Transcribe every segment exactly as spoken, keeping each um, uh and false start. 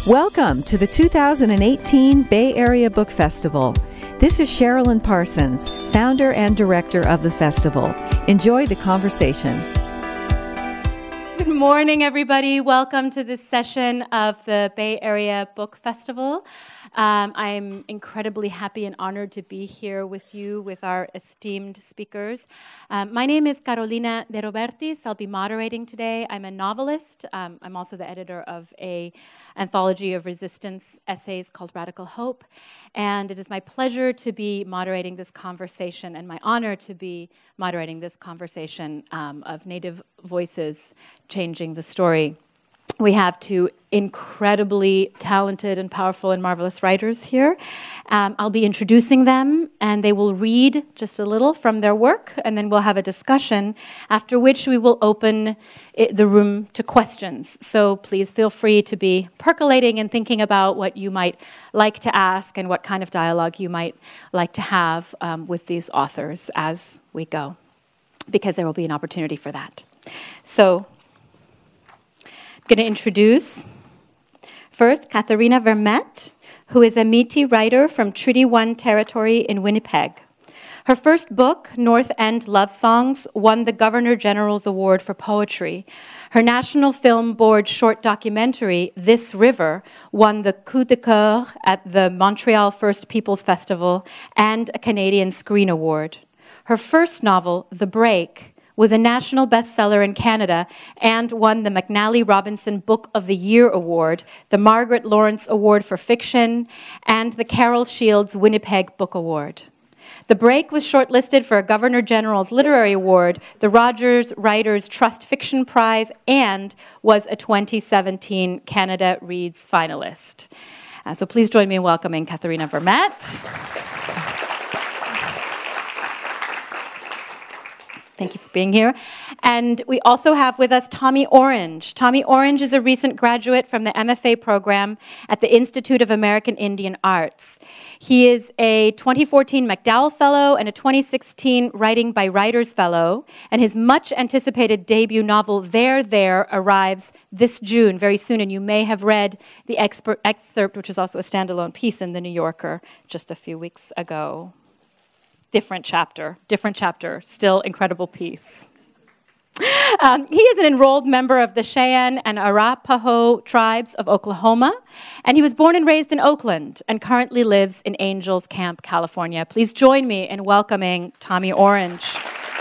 Welcome to the two thousand eighteen Bay Area Book Festival. This is Sherilyn Parsons, founder and director of the festival. Enjoy the conversation. Good morning, everybody. Welcome to this session of the Bay Area Book Festival. Um, I'm incredibly happy and honored to be here with you, with our esteemed speakers. Um, my name is Carolina De Robertis. I'll be moderating today. I'm a novelist. Um, I'm also the editor of an anthology of resistance essays called Radical Hope. And it is my pleasure to be moderating this conversation and my honor to be moderating this conversation um, of Native voices changing the story. We have two incredibly talented and powerful and marvelous writers here. Um, I'll be introducing them, and they will read just a little from their work, and then we'll have a discussion, after which we will open it, the room to questions. So please feel free to be percolating and thinking about what you might like to ask and what kind of dialogue you might like to have um, with these authors as we go, because there will be an opportunity for that. So I'm going to introduce first Katharina Vermette, who is a Métis writer from Treaty One territory in Winnipeg. Her first book, North End Love Songs, won the Governor General's Award for Poetry. Her National Film Board short documentary, This River, won the Coup de Cœur at the Montreal First Peoples Festival and a Canadian Screen Award. Her first novel, The Break, was a national bestseller in Canada and won the McNally Robinson Book of the Year Award, the Margaret Lawrence Award for Fiction, and the Carol Shields Winnipeg Book Award. The Break was shortlisted for a Governor General's Literary Award, the Rogers Writers Trust Fiction Prize, and was a twenty seventeen Canada Reads finalist. Uh, so please join me in welcoming Katharina Vermette. Thank you for being here. And we also have with us Tommy Orange. Tommy Orange is a recent graduate from the M F A program at the Institute of American Indian Arts. He is a twenty fourteen MacDowell Fellow and a twenty sixteen Writing by Writers Fellow. And his much-anticipated debut novel, There, There, arrives this June, very soon. And you may have read the expert excerpt, which is also a standalone piece in The New Yorker just a few weeks ago. Different chapter, different chapter, still incredible piece. Um, he is an enrolled member of the Cheyenne and Arapaho tribes of Oklahoma, and he was born and raised in Oakland and currently lives in Angels Camp, California. Please join me in welcoming Tommy Orange.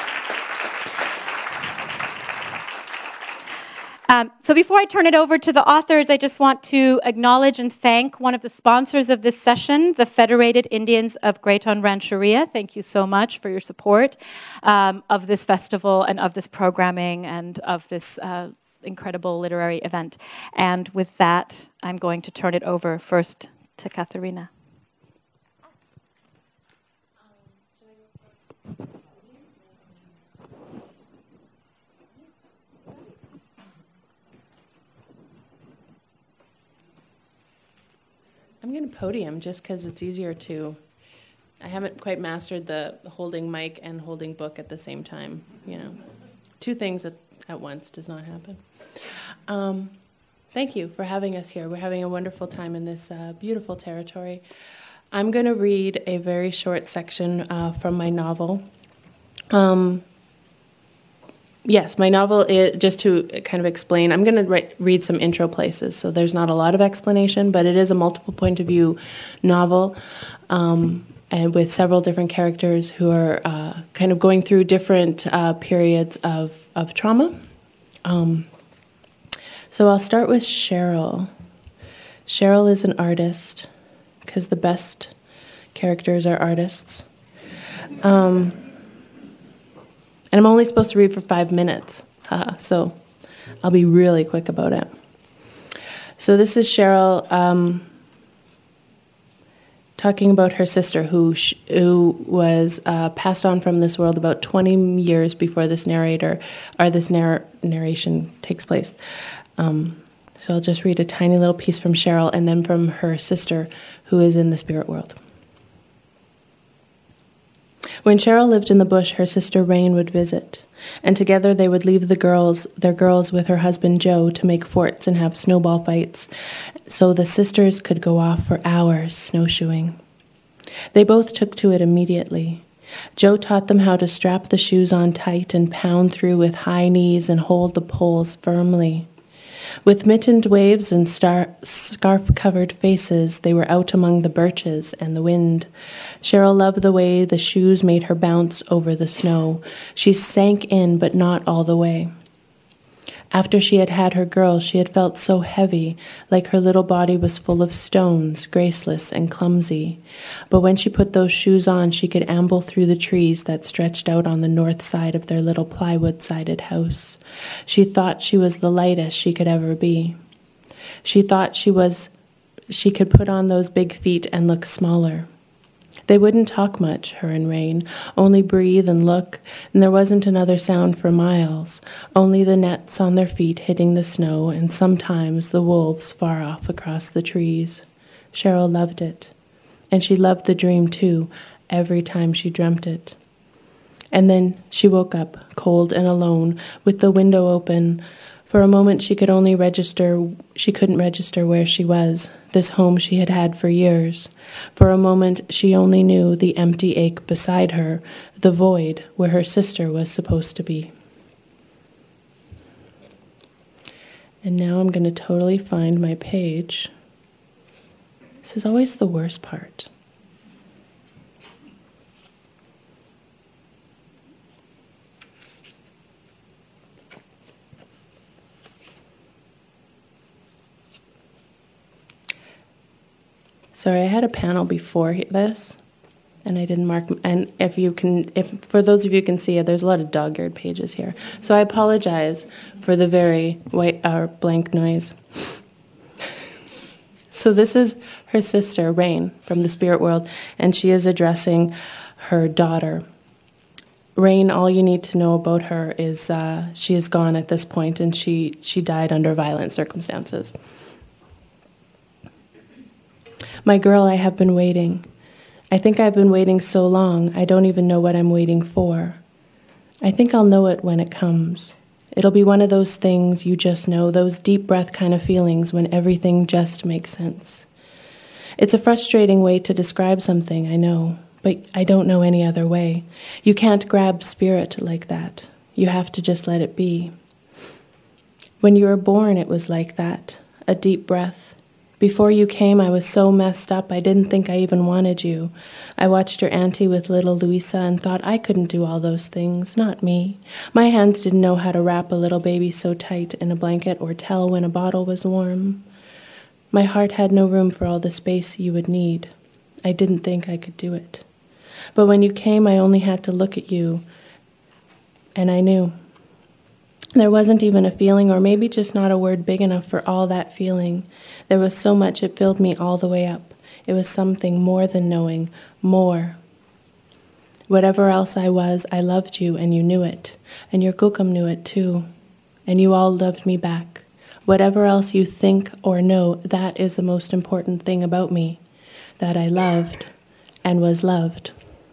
Um, so before I turn it over to the authors, I just want to acknowledge and thank one of the sponsors of this session, the Federated Indians of Grayton Rancheria. Thank you so much for your support um, of this festival and of this programming and of this uh, incredible literary event. And with that, I'm going to turn it over first to Katharina. I'm going to podium just because it's easier to, I haven't quite mastered the holding mic and holding book at the same time, you know. Two things at, at once does not happen. Um, thank you for having us here. We're having a wonderful time in this uh, beautiful territory. I'm going to read a very short section uh, from my novel. Um, Yes, my novel, is, just to kind of explain, I'm going to read some intro places, so there's not a lot of explanation, but it is a multiple point of view novel, um, and with several different characters who are uh, kind of going through different uh, periods of, of trauma. Um, so I'll start with Cheryl. Cheryl is an artist, because the best characters are artists. Um... And I'm only supposed to read for five minutes, uh, so I'll be really quick about it. So this is Cheryl um, talking about her sister, who sh- who was uh, passed on from this world about twenty years before this narrator or this narr- narration takes place. Um, so I'll just read a tiny little piece from Cheryl, and then from her sister, who is in the spirit world. When Cheryl lived in the bush, her sister Rain would visit, and together they would leave the girls, their girls with her husband Joe to make forts and have snowball fights, so the sisters could go off for hours snowshoeing. They both took to it immediately. Joe taught them how to strap the shoes on tight and pound through with high knees and hold the poles firmly. With mittened waves and star- scarf-covered faces, they were out among the birches and the wind. Cheryl loved the way the shoes made her bounce over the snow. She sank in, but not all the way. After she had had her girls, she had felt so heavy, like her little body was full of stones, graceless and clumsy. But when she put those shoes on, she could amble through the trees that stretched out on the north side of their little plywood-sided house. She thought she was the lightest she could ever be. She thought she was, she could put on those big feet and look smaller. They wouldn't talk much, her and Rain, only breathe and look, and there wasn't another sound for miles, only the nets on their feet hitting the snow and sometimes the wolves far off across the trees. Cheryl loved it, and she loved the dream too, every time she dreamt it. And then she woke up, cold and alone, with the window open. For a moment she could only register, she couldn't register where she was, this home she had had for years. For a moment she only knew the empty ache beside her, the void where her sister was supposed to be. And now I'm going to totally find my page. This is always the worst part. Sorry, I had a panel before this, and I didn't mark. And if you can, if for those of you who can see it, there's a lot of dog-eared pages here. So I apologize for the very white or uh, blank noise. So this is her sister, Rain, from the spirit world, and she is addressing her daughter. Rain, all you need to know about her is uh, she is gone at this point, and she she died under violent circumstances. My girl, I have been waiting. I think I've been waiting so long, I don't even know what I'm waiting for. I think I'll know it when it comes. It'll be one of those things you just know, those deep breath kind of feelings when everything just makes sense. It's a frustrating way to describe something, I know, but I don't know any other way. You can't grab spirit like that. You have to just let it be. When you were born, it was like that, a deep breath. Before you came, I was so messed up, I didn't think I even wanted you. I watched your auntie with little Louisa and thought I couldn't do all those things, not me. My hands didn't know how to wrap a little baby so tight in a blanket or tell when a bottle was warm. My heart had no room for all the space you would need. I didn't think I could do it. But when you came, I only had to look at you, and I knew. There wasn't even a feeling, or maybe just not a word big enough for all that feeling. There was so much it filled me all the way up. It was something more than knowing, more. Whatever else I was, I loved you, and you knew it. And your Gookum knew it too. And you all loved me back. Whatever else you think or know, that is the most important thing about me. That I loved and was loved.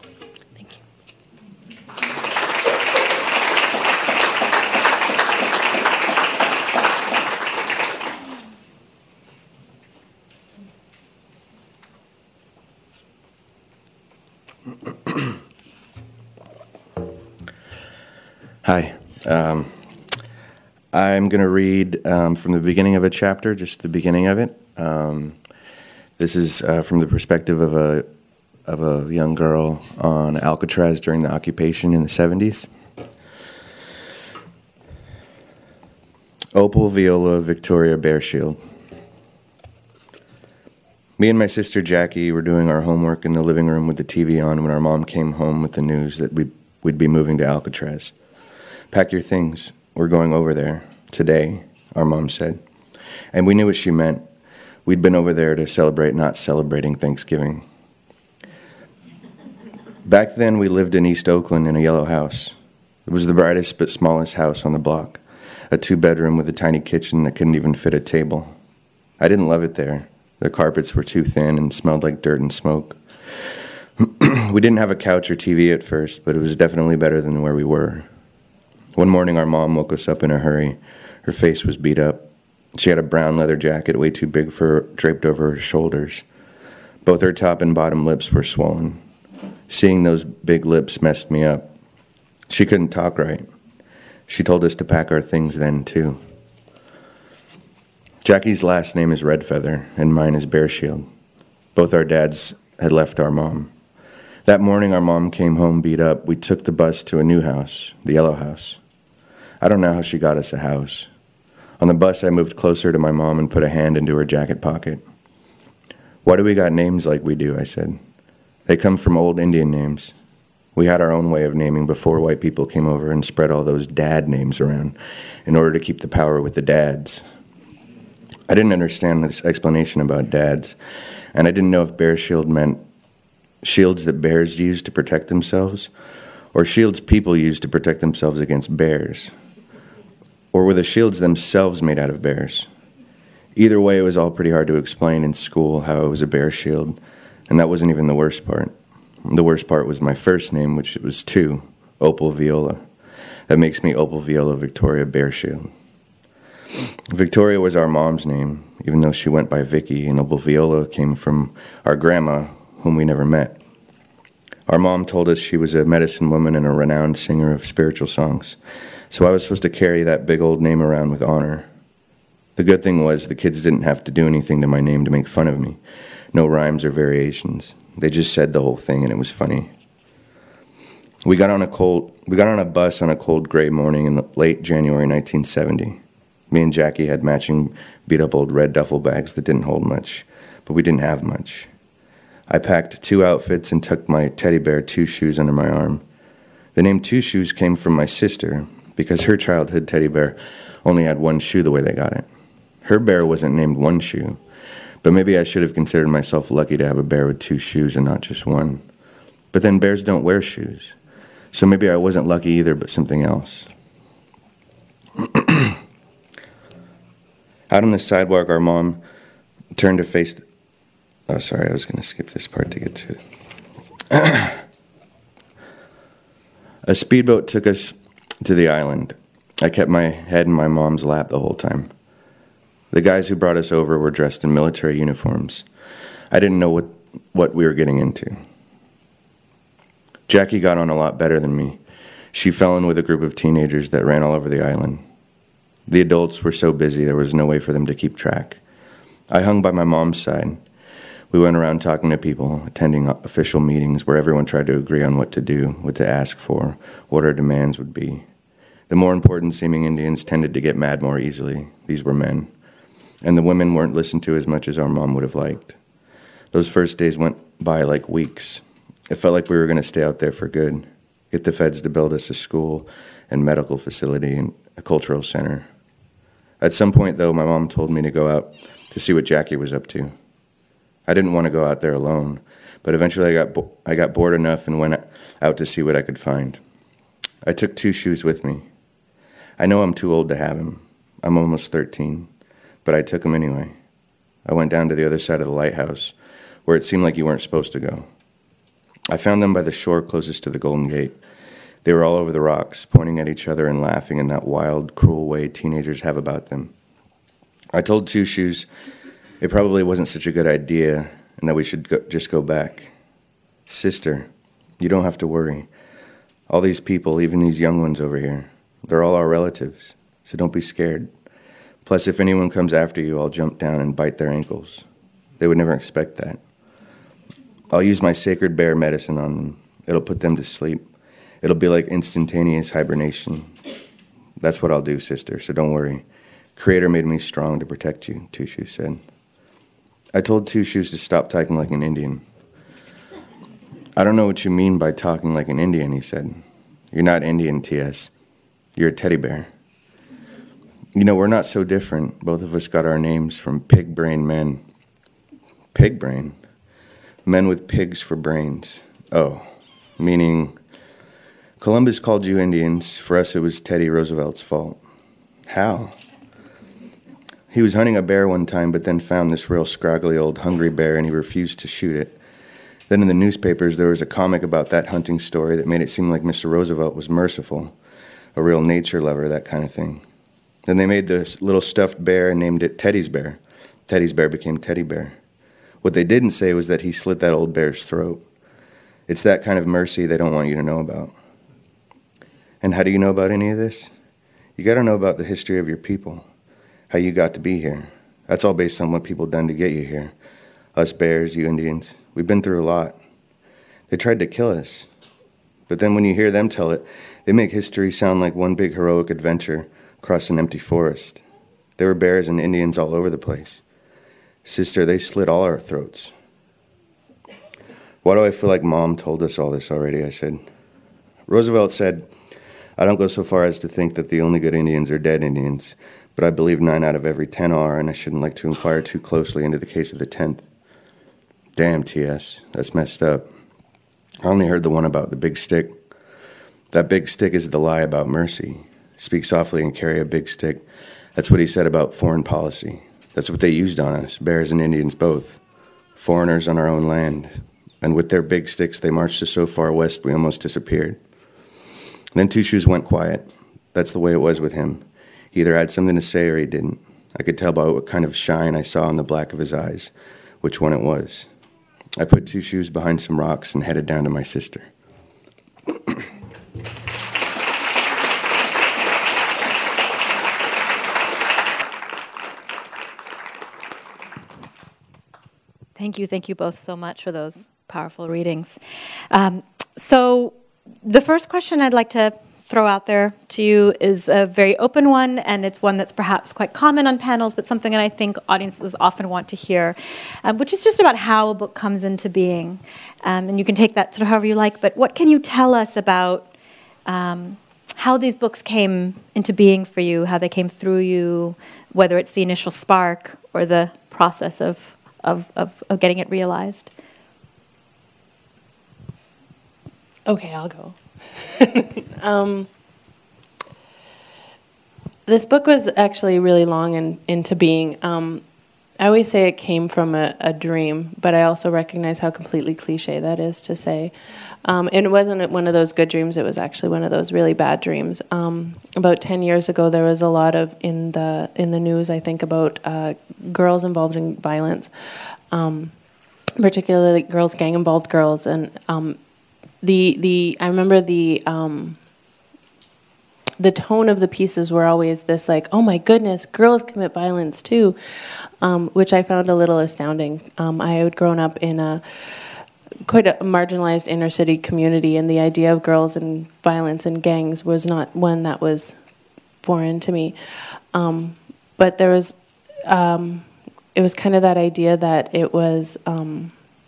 Hi. Um, I'm going to read um, from the beginning of a chapter, just the beginning of it. Um, this is uh, from the perspective of a of a young girl on Alcatraz during the occupation in the seventies. Opal Viola Victoria Bearshield. Me and my sister Jackie were doing our homework in the living room with the T V on when our mom came home with the news that we'd, we'd be moving to Alcatraz. Pack your things. We're going over there today, our mom said. And we knew what she meant. We'd been over there to celebrate not celebrating Thanksgiving. Back then, we lived in East Oakland in a yellow house. It was the brightest but smallest house on the block, a two-bedroom with a tiny kitchen that couldn't even fit a table. I didn't love it there. The carpets were too thin and smelled like dirt and smoke. We didn't have a couch or T V at first, but it was definitely better than where we were. One morning, our mom woke us up in a hurry. Her face was beat up. She had a brown leather jacket way too big for her, draped over her shoulders. Both her top and bottom lips were swollen. Seeing those big lips messed me up. She couldn't talk right. She told us to pack our things then, too. Jackie's last name is Redfeather, and mine is Bearshield. Both our dads had left our mom. That morning, our mom came home beat up. We took the bus to a new house, the Yellow House. I don't know how she got us a house. On the bus, I moved closer to my mom and put a hand into her jacket pocket. Why do we got names like we do, I said. They come from old Indian names. We had our own way of naming before white people came over and spread all those dad names around in order to keep the power with the dads. I didn't understand this explanation about dads, and I didn't know if Bearshield meant shields that bears use to protect themselves, or shields people use to protect themselves against bears, or were the shields themselves made out of bears? Either way, it was all pretty hard to explain in school how it was a bear shield, and that wasn't even the worst part. The worst part was my first name, which was two, Opal Viola. That makes me Opal Viola Victoria Bearshield. Victoria was our mom's name, even though she went by Vicky, and Opal Viola came from our grandma, whom we never met. Our mom told us she was a medicine woman and a renowned singer of spiritual songs, so I was supposed to carry that big old name around with honor. The good thing was the kids didn't have to do anything to my name to make fun of me. No rhymes or variations. They just said the whole thing, and it was funny. We got on a cold, we got on a bus on a cold gray morning in late January nineteen seventy. Me and Jackie had matching beat-up old red duffel bags that didn't hold much, but we didn't have much. I packed two outfits and tucked my teddy bear Two Shoes under my arm. The name Two Shoes came from my sister because her childhood teddy bear only had one shoe the way they got it. Her bear wasn't named One Shoe, but maybe I should have considered myself lucky to have a bear with two shoes and not just one. But then bears don't wear shoes, so maybe I wasn't lucky either, but something else. Out on the sidewalk, our mom turned to face... The, oh, sorry, I was going to skip this part to get to it. A speedboat took us to the island. I kept my head in my mom's lap the whole time. The guys who brought us over were dressed in military uniforms. I didn't know what, what we were getting into. Jackie got on a lot better than me. She fell in with a group of teenagers that ran all over the island. The adults were so busy there was no way for them to keep track. I hung by my mom's side. We went around talking to people, attending official meetings where everyone tried to agree on what to do, what to ask for, what our demands would be. The more important-seeming Indians tended to get mad more easily. These were men. And the women weren't listened to as much as our mom would have liked. Those first days went by like weeks. It felt like we were going to stay out there for good, get the feds to build us a school and medical facility and a cultural center. At some point, though, my mom told me to go out to see what Jackie was up to. I didn't want to go out there alone, but eventually I got bo- I got bored enough and went out to see what I could find. I took Two Shoes with me. I know I'm too old to have him. I'm almost thirteen, but I took him anyway. I went down to the other side of the lighthouse, where it seemed like you weren't supposed to go. I found them by the shore closest to the Golden Gate. They were all over the rocks, pointing at each other and laughing in that wild, cruel way teenagers have about them. I told Two Shoes it probably wasn't such a good idea and that we should go, just go back. Sister, you don't have to worry. All these people, even these young ones over here, they're all our relatives, so don't be scared. Plus, if anyone comes after you, I'll jump down and bite their ankles. They would never expect that. I'll use my sacred bear medicine on them. It'll put them to sleep. It'll be like instantaneous hibernation. That's what I'll do, sister, so don't worry. Creator made me strong to protect you, Two Shoes said. I told Two Shoes to stop talking like an Indian. I don't know what you mean by talking like an Indian, he said. You're not Indian, T S. You're a teddy bear. You know, we're not so different. Both of us got our names from pig brain men. Pig brain? Men with pigs for brains. Oh, meaning Columbus called you Indians. For us, it was Teddy Roosevelt's fault. How? He was hunting a bear one time, but then found this real scraggly old hungry bear, and he refused to shoot it. Then in the newspapers, there was a comic about that hunting story that made it seem like Mister Roosevelt was merciful, a real nature lover, that kind of thing. Then they made this little stuffed bear and named it Teddy's Bear. Teddy's Bear became Teddy Bear. What they didn't say was that he slit that old bear's throat. It's that kind of mercy they don't want you to know about. And how do you know about any of this? You got to know about the history of your people, how you got to be here. That's all based on what people done to get you here. Us bears, you Indians, we've been through a lot. They tried to kill us. But then when you hear them tell it, they make history sound like one big heroic adventure across an empty forest. There were bears and Indians all over the place. Sister, they slit all our throats. Why do I feel like Mom told us all this already? I said. Roosevelt said, I don't go so far as to think that the only good Indians are dead Indians, but I believe nine out of every ten are, and I shouldn't like to inquire too closely into the case of the tenth. Damn, T S, that's messed up. I only heard the one about the big stick. That big stick is the lie about mercy. Speak softly and carry a big stick. That's what he said about foreign policy. That's what they used on us, bears and Indians both. Foreigners on our own land. And with their big sticks, they marched us so far west we almost disappeared. Then Two Shoes went quiet. That's the way it was with him. He either had something to say or he didn't. I could tell by what kind of shine I saw in the black of his eyes which one it was. I put Two Shoes behind some rocks and headed down to my sister. Thank you. Thank you both so much for those powerful readings. Um, so the first question I'd like to throw out there to you is a very open one, and it's one that's perhaps quite common on panels, but something that I think audiences often want to hear, um, which is just about how a book comes into being. Um, and you can take that sort of however you like, but what can you tell us about um, how these books came into being for you, how they came through you, whether it's the initial spark or the process of Of, of, of getting it realized? Okay, I'll go. um, this book was actually really long in, into being. Um, I always say it came from a, a dream, but I also recognize how completely cliche that is to say. Um, and it wasn't one of those good dreams, it was actually one of those really bad dreams. Um, about ten years ago, there was a lot of, in the in the news, I think, about uh, girls involved in violence, um, particularly girls, gang-involved girls. And um, the the I remember the um, the tone of the pieces were always this like, oh my goodness, girls commit violence too, um, which I found a little astounding. Um, I had grown up in a quite a marginalized inner city community, and the idea of girls and violence and gangs was not one that was foreign to me. Um, but there was, um, it was kind of that idea that it was, um,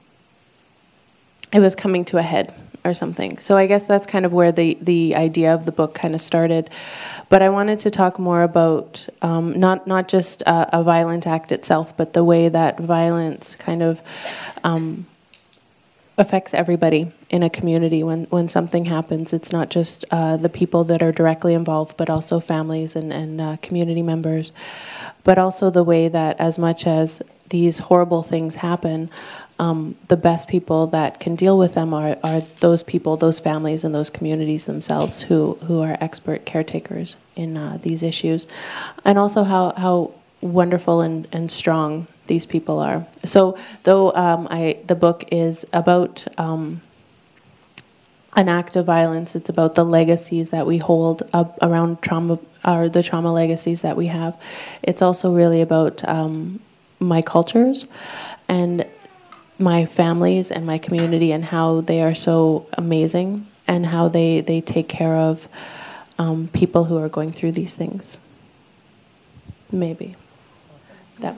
it was coming to a head or something. So I guess that's kind of where the, the idea of the book kind of started. But I wanted to talk more about um, not not just a, a violent act itself, but the way that violence kind of um, affects everybody in a community. When when something happens, it's not just uh, the people that are directly involved, but also families and, and uh, community members. But also the way that as much as these horrible things happen, um, the best people that can deal with them are, are those people, those families, and those communities themselves who, who are expert caretakers in uh, these issues. And also how, how wonderful and, and strong these people are. So though um, I, the book is about um, an act of violence, it's about the legacies that we hold up around trauma, or the trauma legacies that we have. It's also really about um, my cultures and my families and my community and how they are so amazing and how they, they take care of um, people who are going through these things. Maybe. That.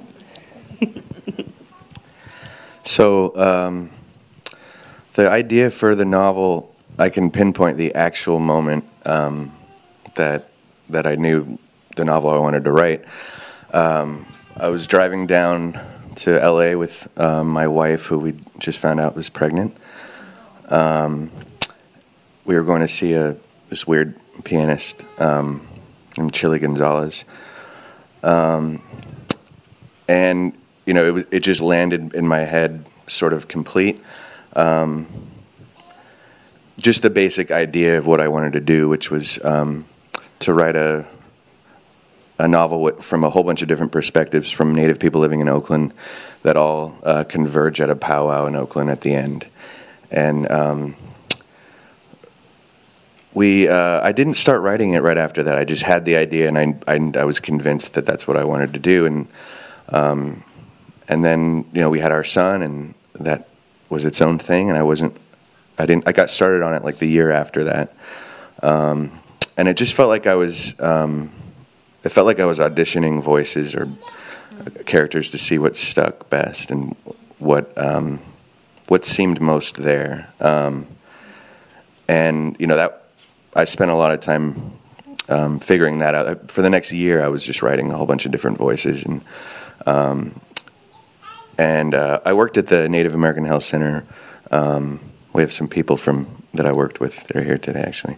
So um, the idea for the novel, I can pinpoint the actual moment um, that that I knew the novel I wanted to write. Um, I was driving down to L A with um, my wife, who we just found out was pregnant. Um, we were going to see a this weird pianist um, named Chili Gonzalez. Um, and, you know, it was it just landed in my head sort of complete. um, just the basic idea of what I wanted to do, which was um, to write a a novel w- from a whole bunch of different perspectives from Native people living in Oakland that all uh, converge at a powwow in Oakland at the end. And um, we, uh, I didn't start writing it right after that. I just had the idea, and I, I, I was convinced that that's what I wanted to do. And um, and then, you know, we had our son, and that was its own thing. And I wasn't, I didn't, I got started on it like the year after that. Um, and it just felt like I was, um, it felt like I was auditioning voices or characters to see what stuck best and what um, what seemed most there. Um, and you know that I spent a lot of time um, figuring that out. For the next year, I was just writing a whole bunch of different voices, and um, and uh, I worked at the Native American Health Center. Um, we have some people from that I worked with that are here today, actually.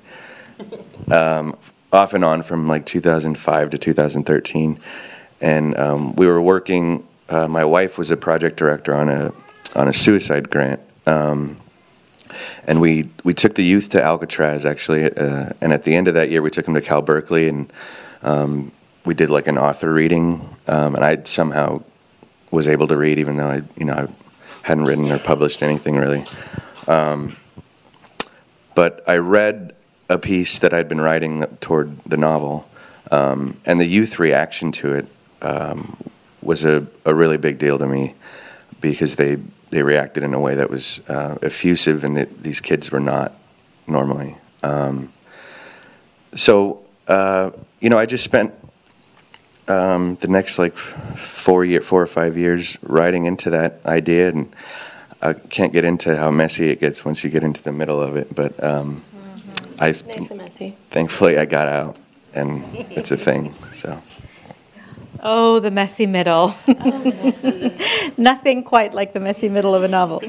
Um, off and on from like two thousand five to two thousand thirteen, and um, we were working. Uh, my wife was a project director on a on a suicide grant, um, and we we took the youth to Alcatraz actually, uh, and at the end of that year we took them to Cal Berkeley, and um, we did like an author reading, um, and I somehow was able to read even though I you know I hadn't written or published anything really, um, but I read a piece that I'd been writing toward the novel, um, and the youth reaction to it um, was a, a really big deal to me because they they reacted in a way that was uh, effusive, and it, these kids were not normally. Um, so uh, you know, I just spent um, the next like four year, four or five years writing into that idea, and I can't get into how messy it gets once you get into the middle of it, but. Um, I, nice and messy. Thankfully, I got out, and it's a thing. So. Oh, the messy middle. Oh, messy. Nothing quite like the messy middle of a novel.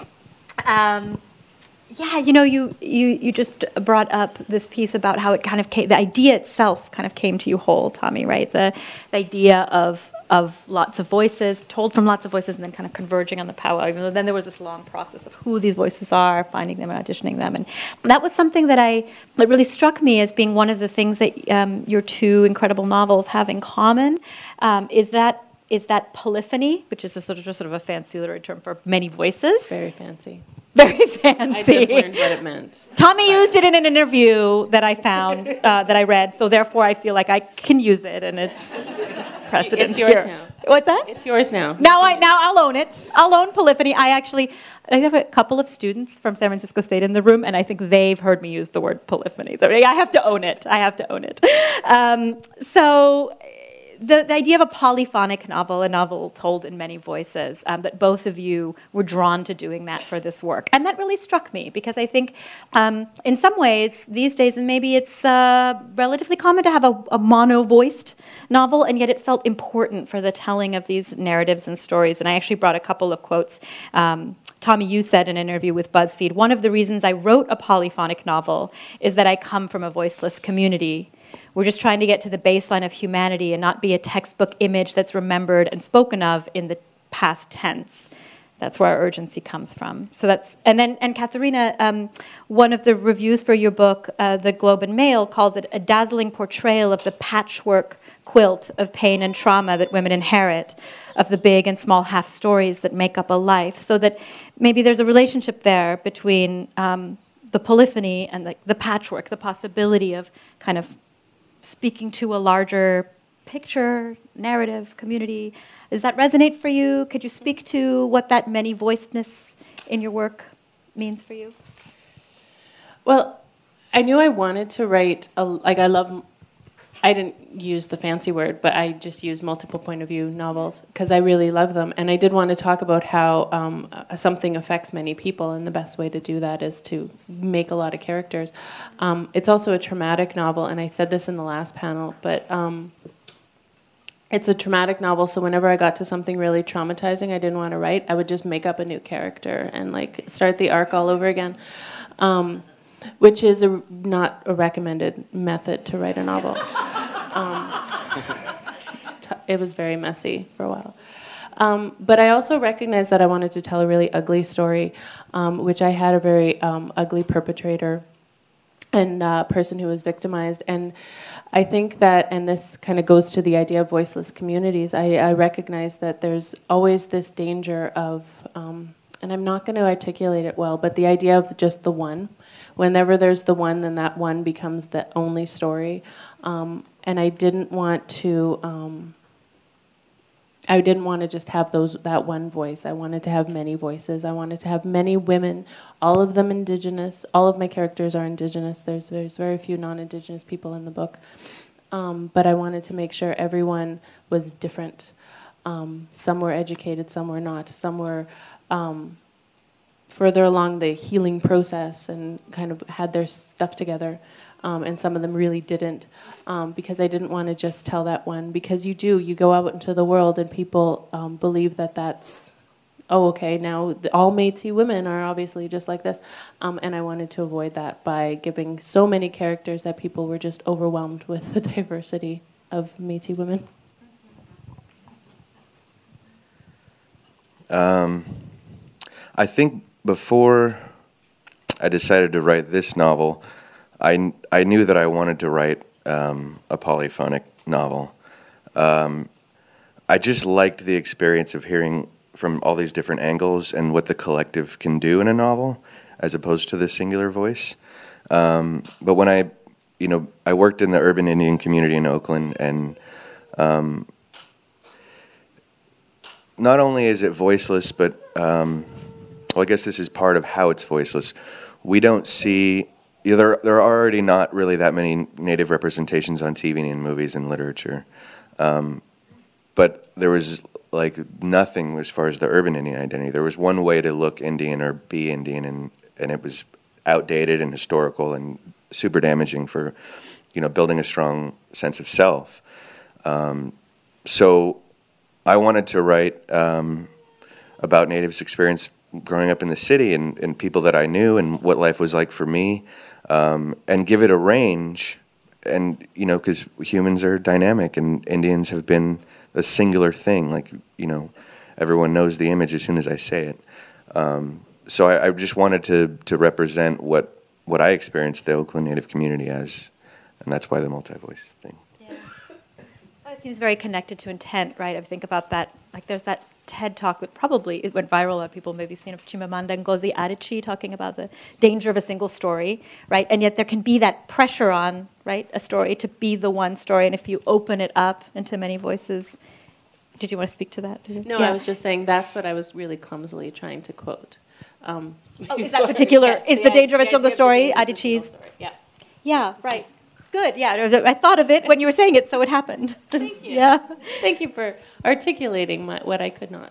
Um, yeah, you know, you, you you just brought up this piece about how it kind of came, the idea itself kind of came to you whole, Tommy, right? The, the idea of of lots of voices, told from lots of voices, and then kind of converging on the powwow. Even though then there was this long process of who these voices are, finding them and auditioning them. And that was something that I that really struck me as being one of the things that um, your two incredible novels have in common, um, is that is that polyphony, which is a sort of just sort of a fancy literary term for many voices. Very fancy. Very fancy. I just learned what it meant. Tommy used it in an interview that I found, uh, that I read, so therefore I feel like I can use it, and it's, it's precedent It's yours here. now. What's that? It's yours now. Now I now I'll own it. I'll own polyphony. I actually I have a couple of students from San Francisco State in the room, and I think they've heard me use the word polyphony. So I have to own it. I have to own it. Um, so. The, the idea of a polyphonic novel, a novel told in many voices, um, that both of you were drawn to doing that for this work. And that really struck me because I think um, in some ways these days, and maybe it's uh, relatively common to have a, a mono-voiced novel, and yet it felt important for the telling of these narratives and stories. And I actually brought a couple of quotes. Um, Tommy, you said in an interview with BuzzFeed, one of the reasons I wrote a polyphonic novel is that I come from a voiceless community. We're just trying to get to the baseline of humanity and not be a textbook image that's remembered and spoken of in the past tense. That's where our urgency comes from. So that's and then and Katharina, um, one of the reviews for your book, uh, the Globe and Mail, calls it a dazzling portrayal of the patchwork quilt of pain and trauma that women inherit, of the big and small half stories that make up a life. So that maybe there's a relationship there between um, the polyphony and the, the patchwork, the possibility of kind of speaking to a larger picture, narrative, community. Does that resonate for you? Could you speak to what that many-voicedness in your work means for you? Well, I knew I wanted to write, a, like I love, I didn't use the fancy word, but I just used multiple point of view novels because I really love them. And I did want to talk about how um, something affects many people, and the best way to do that is to make a lot of characters. Um, it's also a traumatic novel, and I said this in the last panel, but um, it's a traumatic novel, so whenever I got to something really traumatizing I didn't want to write, I would just make up a new character and like start the arc all over again. Um, which is a, not a recommended method to write a novel. Um, t- it was very messy for a while. Um, but I also recognized that I wanted to tell a really ugly story, um, which I had a very um, ugly perpetrator and uh, person who was victimized. And I think that, and this kind of goes to the idea of voiceless communities, I, I recognize that there's always this danger of, um, and I'm not going to articulate it well, but the idea of just the one. Whenever there's the one, then that one becomes the only story. Um, and I didn't want to... Um, I didn't want to just have those that one voice. I wanted to have many voices. I wanted to have many women, all of them Indigenous. All of my characters are Indigenous. There's, there's very few non-Indigenous people in the book. Um, but I wanted to make sure everyone was different. Um, some were educated, some were not. Some were um, further along the healing process and kind of had their stuff together. Um, and some of them really didn't, um, because I didn't want to just tell that one. Because you do, you go out into the world and people um, believe that that's, oh, okay, now the, all Métis women are obviously just like this. Um, and I wanted to avoid that by giving so many characters that people were just overwhelmed with the diversity of Métis women. Um, I think before I decided to write this novel, I, I knew that I wanted to write um, a polyphonic novel. Um, I just liked the experience of hearing from all these different angles and what the collective can do in a novel, as opposed to the singular voice. Um, but when I, you know, I worked in the urban Indian community in Oakland, and um, not only is it voiceless, but um, well, I guess this is part of how it's voiceless. We don't see. You know, there, there are already not really that many Native representations on T V and in movies and literature. Um, but there was like nothing as far as the urban Indian identity. There was one way to look Indian or be Indian, and, and it was outdated and historical and super damaging for, you know, building a strong sense of self. Um, so I wanted to write um, about Natives' experience growing up in the city and, and people that I knew and what life was like for me. Um, and give it a range, and, you know, because humans are dynamic, and Indians have been a singular thing. Like, you know, everyone knows the image as soon as I say it. Um, so I, I just wanted to to represent what, what I experienced the Oakland Native community as, and that's why the multi-voice thing. Yeah. Well, it seems very connected to intent, right? I think about that, like there's that TED Talk that probably, it went viral, a lot of people maybe seen of Chimamanda Ngozi Adichie talking about the danger of a single story, right? And yet there can be that pressure on, right, a story to be the one story, and if you open it up into many voices. Did you want to speak to that? No, yeah. I was just saying that's what I was really clumsily trying to quote. Um, oh, is that particular, yes, is the the danger of a idea single of the story, danger of the single Adichie's? story, yeah. Yeah, right. Good, yeah. I thought of it when you were saying it, so it happened. Thank you. Yeah. Thank you for articulating my, what I could not.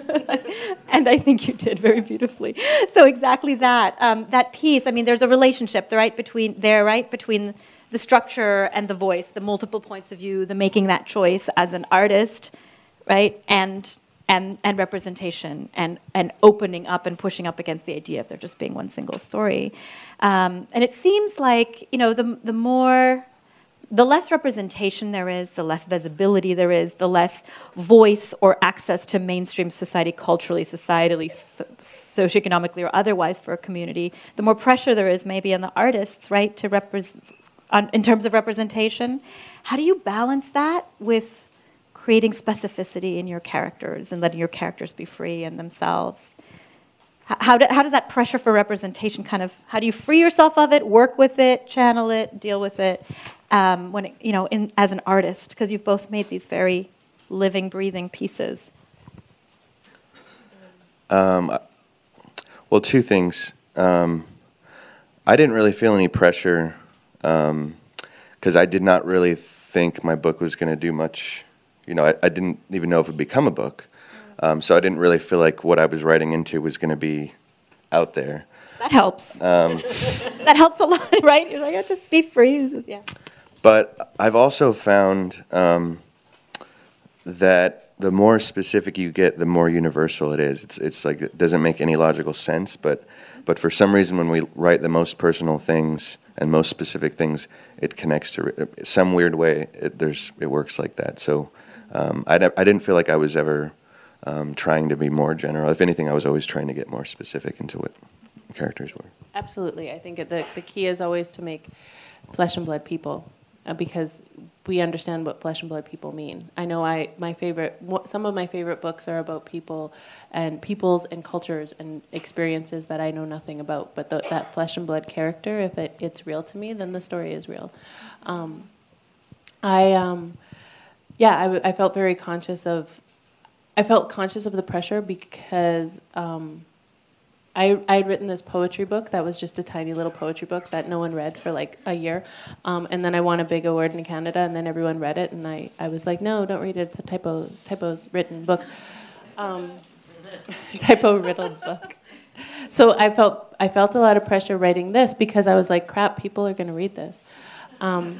And I think you did very beautifully. So exactly that. Um, that piece, I mean, there's a relationship, right, between there, right, between the structure and the voice, the multiple points of view, the making that choice as an artist, right, and and and representation, and and opening up and pushing up against the idea of there just being one single story. Um, and it seems like, you know, the the more, the less representation there is, the less visibility there is, the less voice or access to mainstream society, culturally, societally, so, socioeconomically, or otherwise for a community, the more pressure there is maybe on the artists, right, to represent, in terms of representation. How do you balance that with creating specificity in your characters and letting your characters be free in themselves? How, do, how does that pressure for representation kind of, how do you free yourself of it, work with it, channel it, deal with it, um, when it, you know, in, as an artist? Because you've both made these very living, breathing pieces. Um, well, two things. Um, I didn't really feel any pressure because um, I did not really think my book was going to do much. You know, I, I didn't even know if it would become a book. Um, so I didn't really feel like what I was writing into was going to be out there. That helps. Um, that helps a lot, right? You're like, oh, just be free. Yeah. But I've also found um, that the more specific you get, the more universal it is. It's it's like it doesn't make any logical sense, but but for some reason when we write the most personal things and most specific things, it connects to some weird way. It, there's it works like that. So um, I I didn't feel like I was ever um, trying to be more general. If anything, I was always trying to get more specific into what characters were. Absolutely. I think it, the, the key is always to make flesh and blood people, uh, because we understand what flesh and blood people mean. I know I my favorite some of my favorite books are about people and peoples and cultures and experiences that I know nothing about. But the, that flesh and blood character, if it, it's real to me, then the story is real. Um, I um, yeah, I, I felt very conscious of I felt conscious of the pressure because. Um, I I had written this poetry book that was just a tiny little poetry book that no one read for like a year. Um, and then I won a big award in Canada, and then everyone read it, and I, I was like, no, don't read it. It's a typo typos written book. Um, typo riddled book. So I felt I felt a lot of pressure writing this because I was like, crap, people are going to read this. Um,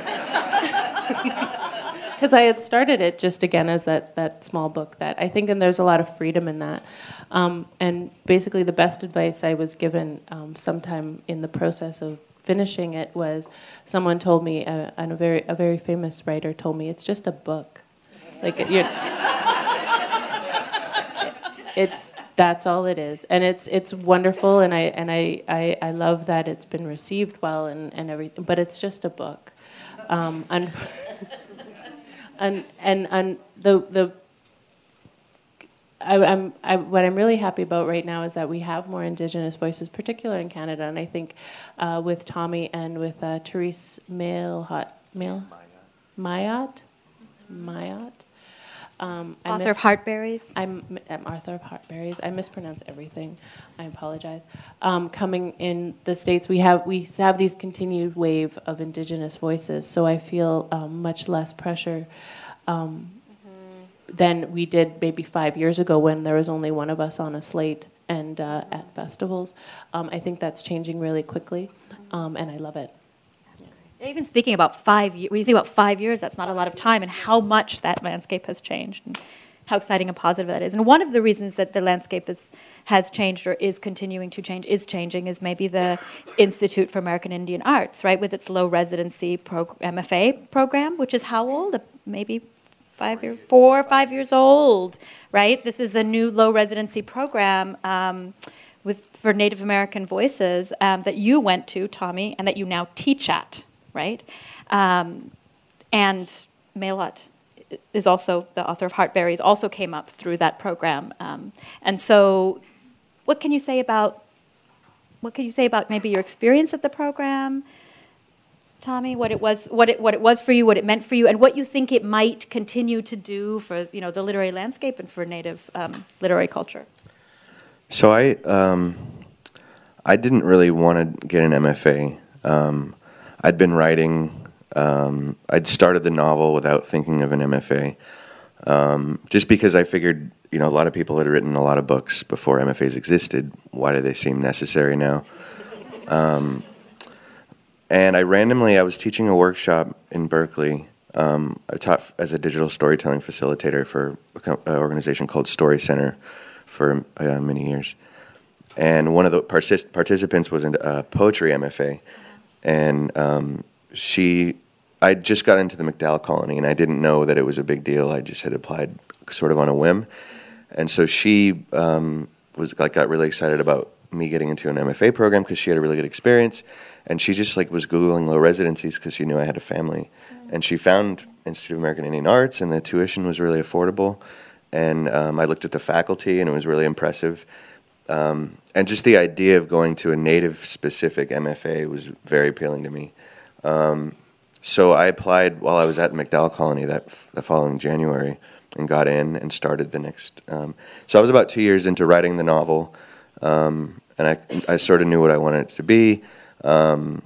because I had started it just again as that, that small book that I think, and there's a lot of freedom in that. Um, and basically the best advice I was given um, sometime in the process of finishing it was someone told me, uh, and a very a very famous writer told me, it's just a book. Like you're, it's that's all it is, and it's it's wonderful, and I and I, I, I love that it's been received well and, and everything, but it's just a book. Um, and And and and the the I, I'm I, what I'm really happy about right now is that we have more Indigenous voices, particularly in Canada, and I think uh, with Tommy and with uh, Therese Mailhot Mail Mayat Mayat. Um, Author mis- of Heartberries. I'm, I'm author of Heartberries. I mispronounce everything. I apologize. Um, coming in the States, we have we have these continued wave of Indigenous voices, so I feel um, much less pressure um, mm-hmm. than we did maybe five years ago when there was only one of us on a slate and uh, at festivals. Um, I think that's changing really quickly, um, and I love it. Even speaking about five years, when you think about five years, that's not a lot of time, and how much that landscape has changed, and how exciting and positive that is. And one of the reasons that the landscape is, has changed or is continuing to change, is changing, is maybe the Institute for American Indian Arts, right, with its low residency prog- M F A program, which is how old? Maybe five year, four or five years old, right? This is a new low residency program um, with for Native American voices um, that you went to, Tommy, and that you now teach at. Right, um, and Mailhot is also the author of Heartberries. Also came up through that program, um, and so, what can you say about what can you say about maybe your experience at the program, Tommy? What it was, what it what it was for you, what it meant for you, and what you think it might continue to do for you know the literary landscape and for Native um, literary culture. So I um, I didn't really want to get an M F A. Um, I'd been writing, um, I'd started the novel without thinking of an M F A, um, just because I figured, you know, a lot of people had written a lot of books before M F As existed. Why do they seem necessary now? Um, and I randomly, I was teaching a workshop in Berkeley. Um, I taught as a digital storytelling facilitator for an organization called Story Center for uh, many years. And one of the partic- participants was a poetry M F A. And um, she, I just got into the MacDowell Colony, and I didn't know that it was a big deal. I just had applied sort of on a whim. And so she um, was like got really excited about me getting into an M F A program because she had a really good experience. And she just like was Googling low residencies because she knew I had a family. Mm-hmm. And she found Institute of American Indian Arts, and the tuition was really affordable. And um, I looked at the faculty, and it was really impressive. Um, and just the idea of going to a Native-specific M F A was very appealing to me. Um, so I applied while I was at the MacDowell Colony that the following January and got in and started the next. Um, so I was about two years into writing the novel, um, and I, I sort of knew what I wanted it to be. Um,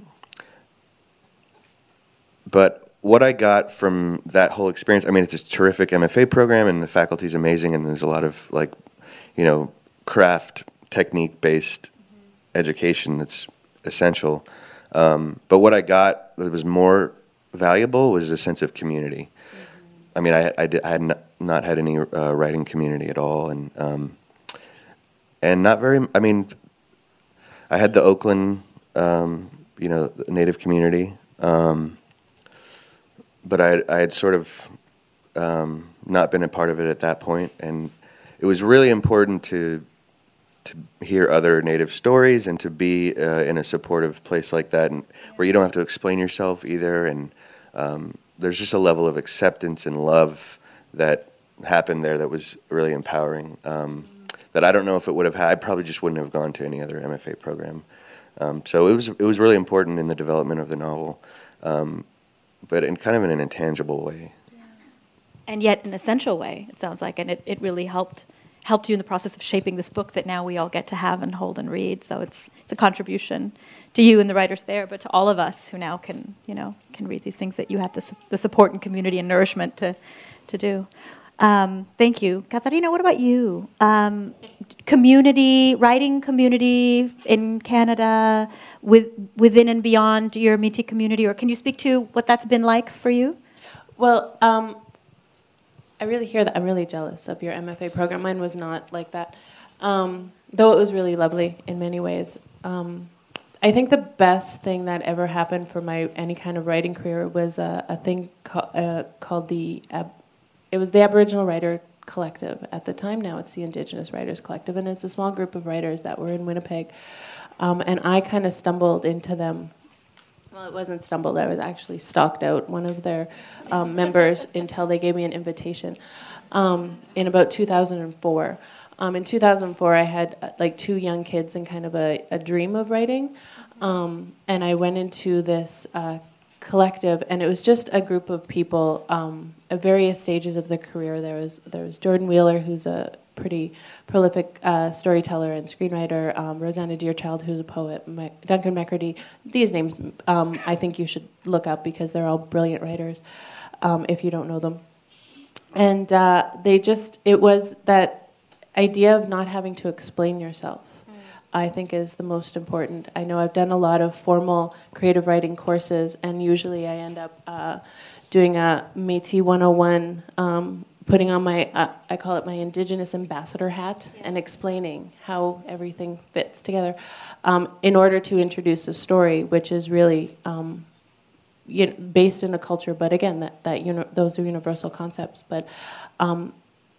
but what I got from that whole experience, I mean, it's a terrific M F A program, and the faculty's amazing, and there's a lot of, like, you know, craft technique-based education that's essential. Um, but what I got that was more valuable was a sense of community. Mm-hmm. I mean, I, I, did, I had not, not had any uh, writing community at all, and um, and not very. I mean, I had the Oakland, um, you know, Native community, um, but I, I had sort of um, not been a part of it at that point, and it was really important to to hear other Native stories and to be uh, in a supportive place like that, and where you don't have to explain yourself either. And um, there's just a level of acceptance and love that happened there that was really empowering. Um, that I don't know if it would have had. I probably just wouldn't have gone to any other M F A program. Um, so it was it was really important in the development of the novel, um, but in kind of in an intangible way. Yeah. And yet an essential way, it sounds like, and it, it really helped helped you in the process of shaping this book that now we all get to have and hold and read. So it's it's a contribution to you and the writers there, but to all of us who now can, you know, can read these things that you have the, su- the support and community and nourishment to, to do. Um, thank you. Katharina, what about you? Um, community, writing community in Canada, with, within and beyond your Métis community, or can you speak to what that's been like for you? Well, um, I really hear that. I'm really jealous of your M F A program. Mine was not like that, um, though it was really lovely in many ways. Um, I think the best thing that ever happened for my any kind of writing career was a, a thing ca- uh, called the, Ab- it was the Aboriginal Writer Collective at the time. Now it's the Indigenous Writers Collective, and it's a small group of writers that were in Winnipeg. Um, and I kind of stumbled into them. Well, it wasn't stumbled. I was actually stalked out one of their um, members until they gave me an invitation um, in about two thousand four. Um, in two thousand four, I had uh, like two young kids and kind of a, a dream of writing. Um, and I went into this uh, collective, and it was just a group of people um, at various stages of their career. There was there was Jordan Wheeler, who's a pretty prolific uh, storyteller and screenwriter, um, Rosanna Deerchild, who's a poet, Ma- Duncan McCurdy. These names um, I think you should look up because they're all brilliant writers um, if you don't know them. And uh, they just, it was that idea of not having to explain yourself, mm. I think is the most important. I know I've done a lot of formal creative writing courses, and usually I end up uh, doing a Métis one oh one, um, putting on my, uh, I call it my Indigenous ambassador hat, yeah. and explaining how everything fits together um, in order to introduce a story, which is really um, you know, based in a culture, but again, that, that uni- those are universal concepts. But um,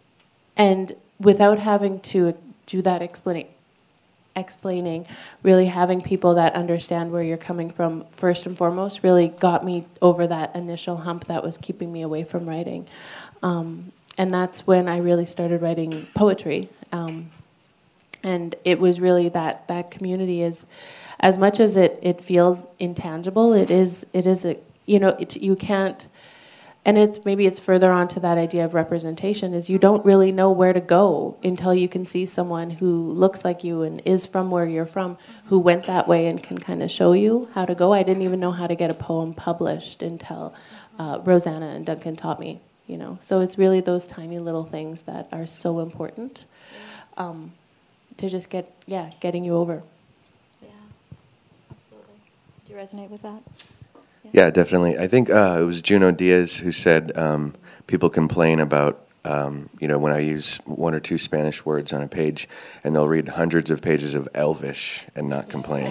and without having to do that explaining, explaining, really having people that understand where you're coming from first and foremost really got me over that initial hump that was keeping me away from writing. Um, and that's when I really started writing poetry. Um, and it was really that that community is, as much as it, it feels intangible, it is it is a you know it, you can't, and it's maybe it's further on to that idea of representation, is you don't really know where to go until you can see someone who looks like you and is from where you're from, who went that way and can kind of show you how to go. I didn't even know how to get a poem published until uh, Rosanna and Duncan taught me. You know, so it's really those tiny little things that are so important um, to just get yeah getting you over. Yeah, absolutely. Do you resonate with that? Yeah, yeah definitely. I think uh, it was Junot Diaz who said um, people complain about, um, you know, when I use one or two Spanish words on a page, and they'll read hundreds of pages of Elvish and not complain.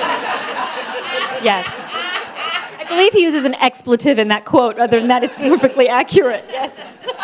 Yes. I believe he uses an expletive in that quote. Other than that, it's perfectly accurate. Yes.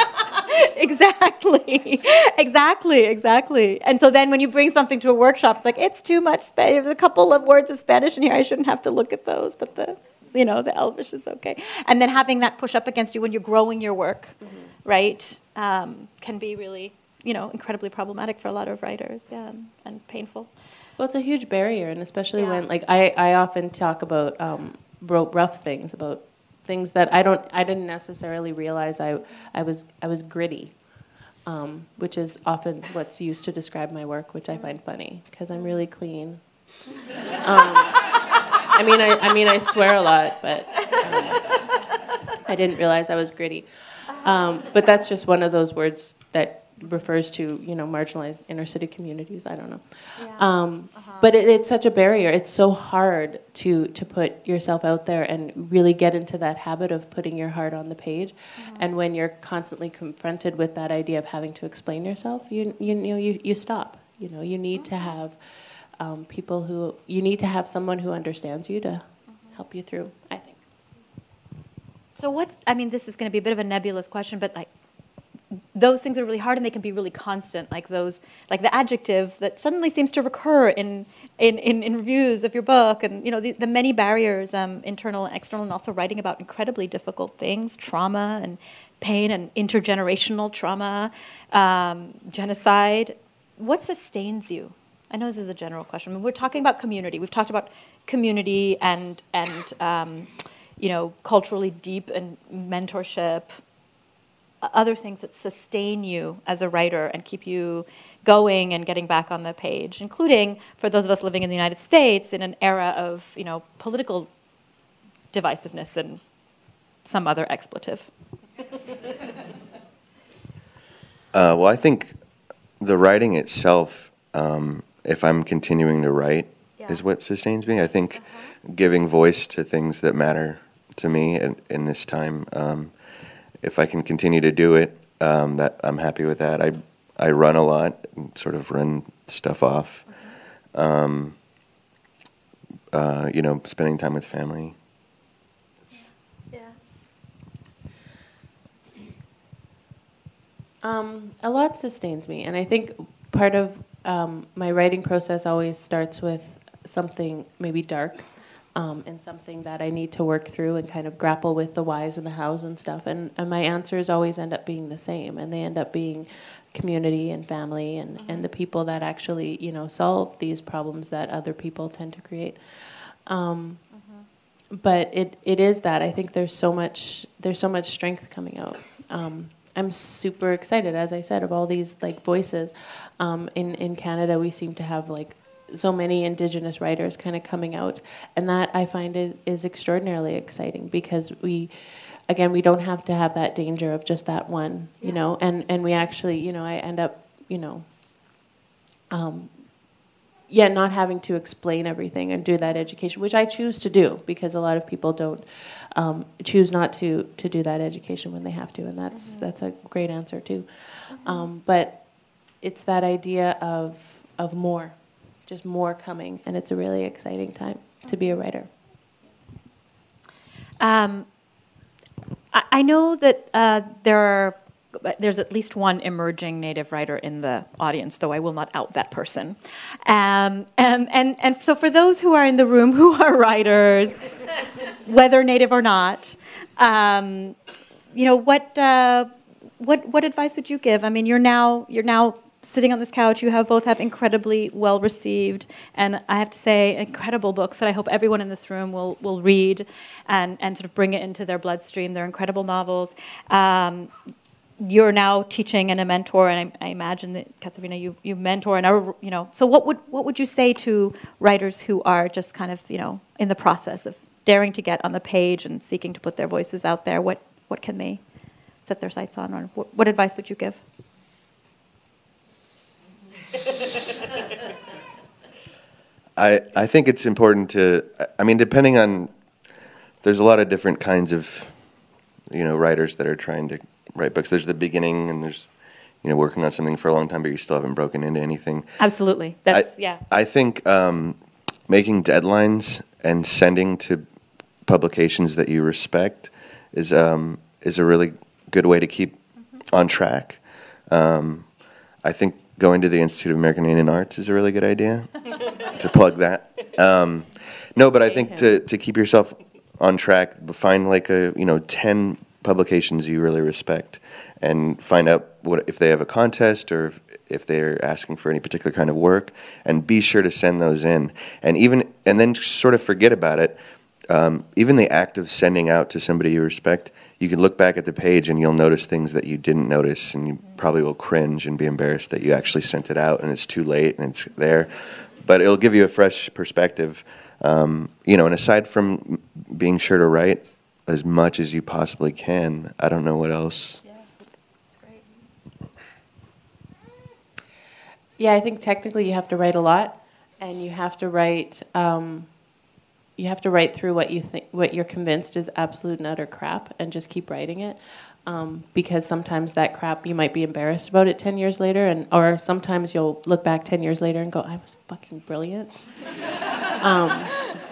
Exactly. Exactly. Exactly. And so then when you bring something to a workshop, it's like, it's too much space. There's a couple of words of Spanish in here. I shouldn't have to look at those, but the, you know, the Elvish is okay. And then having that push up against you when you're growing your work, mm-hmm. right, um, can be really, you know, incredibly problematic for a lot of writers, yeah, and, and painful. Well, it's a huge barrier, and especially yeah. when, like, I, I often talk about um, wrote rough things, about things that I don't, I didn't necessarily realize I, I was, I was gritty, um, which is often what's used to describe my work, which I find funny because I'm really clean. Um, I mean, I, I mean, I swear a lot, but um, I didn't realize I was gritty. Um, but that's just one of those words that refers to, you know, marginalized inner city communities. I don't know. Yeah. Um, uh-huh. But it, it's such a barrier. It's so hard to, to put yourself out there and really get into that habit of putting your heart on the page. Uh-huh. And when you're constantly confronted with that idea of having to explain yourself, you you, you know you, you stop. You know, you need okay. to have um, people who, you need to have someone who understands you to uh-huh. help you through, I think. So what's, I mean, this is going to be a bit of a nebulous question, but like, those things are really hard, and they can be really constant, like those, like the adjective that suddenly seems to recur in in, in, in reviews of your book, and you know the, the many barriers, um, internal and external, and also writing about incredibly difficult things, trauma and pain and intergenerational trauma, um, genocide. What sustains you? I know this is a general question. I mean, we're talking about community. We've talked about community and and um, you know culturally deep and mentorship. Other things that sustain you as a writer and keep you going and getting back on the page, including for those of us living in the United States in an era of, you know, political divisiveness and some other expletive. Uh, well, I think the writing itself, um, if I'm continuing to write, yeah. is what sustains me. I think uh-huh. giving voice to things that matter to me in, in this time. Um, If I can continue to do it, um, that I'm happy with that. I I run a lot, and sort of run stuff off. Mm-hmm. Um, uh, you know, spending time with family. Yeah. Um, a lot sustains me, and I think part of um, my writing process always starts with something maybe dark. Um, and something that I need to work through and kind of grapple with the whys and the hows and stuff. And, and my answers always end up being the same, and they end up being community and family and, mm-hmm. and the people that actually, you know, solve these problems that other people tend to create. Um, mm-hmm. But it, it is that. I think there's so much there's so much strength coming out. Um, I'm super excited, as I said, of all these like voices. Um, in, in Canada, we seem to have like so many Indigenous writers kind of coming out, and that I find it is extraordinarily exciting because we, again, we don't have to have that danger of just that one, you yeah. know, and, and we actually, you know, I end up, you know, um, yeah, not having to explain everything and do that education, which I choose to do because a lot of people don't um, choose not to to do that education when they have to, and that's mm-hmm. that's a great answer too. Mm-hmm. Um, but it's that idea of of more. Just more coming, and it's a really exciting time to be a writer. Um, I, I know that uh, there are, there's at least one emerging Native writer in the audience, though I will not out that person. Um, and, and, and so for those who are in the room who are writers, whether Native or not, um, you know, what, uh, what, what advice would you give? I mean, you're now, you're now sitting on this couch, you have both have incredibly well-received, and I have to say, incredible books that I hope everyone in this room will will read and, and sort of bring it into their bloodstream. They're incredible novels. Um, you're now teaching and a mentor, and I, I imagine that, Katharina, you, you mentor, and are, you know, so what would what would you say to writers who are just kind of, you know, in the process of daring to get on the page and seeking to put their voices out there? What, what can they set their sights on, or what, what advice would you give? I I think it's important to, I mean, depending on, there's a lot of different kinds of, you know, writers that are trying to write books. There's the beginning, and there's, you know, working on something for a long time, but you still haven't broken into anything. Absolutely. That's, I, yeah. I think um, making deadlines and sending to publications that you respect is um, is a really good way to keep mm-hmm. on track. Um, I think going to the Institute of American Indian Arts is a really good idea, to plug that. Um, no, but I think to, to keep yourself on track, find like a, you know, ten publications you really respect, and find out what if they have a contest or if, if they're asking for any particular kind of work, and be sure to send those in. And even and then sort of forget about it. Um, even the act of sending out to somebody you respect, you can look back at the page and you'll notice things that you didn't notice, and you probably will cringe and be embarrassed that you actually sent it out and it's too late and it's there. But it'll give you a fresh perspective. Um, you know, and aside from being sure to write as much as you possibly can, I don't know what else. Yeah, that's great. Yeah, I think technically you have to write a lot, and you have to write... Um, You have to write through what you think, what you're convinced is absolute and utter crap, and just keep writing it, um, because sometimes that crap you might be embarrassed about it ten years later, and or sometimes you'll look back ten years later and go, "I was fucking brilliant." um,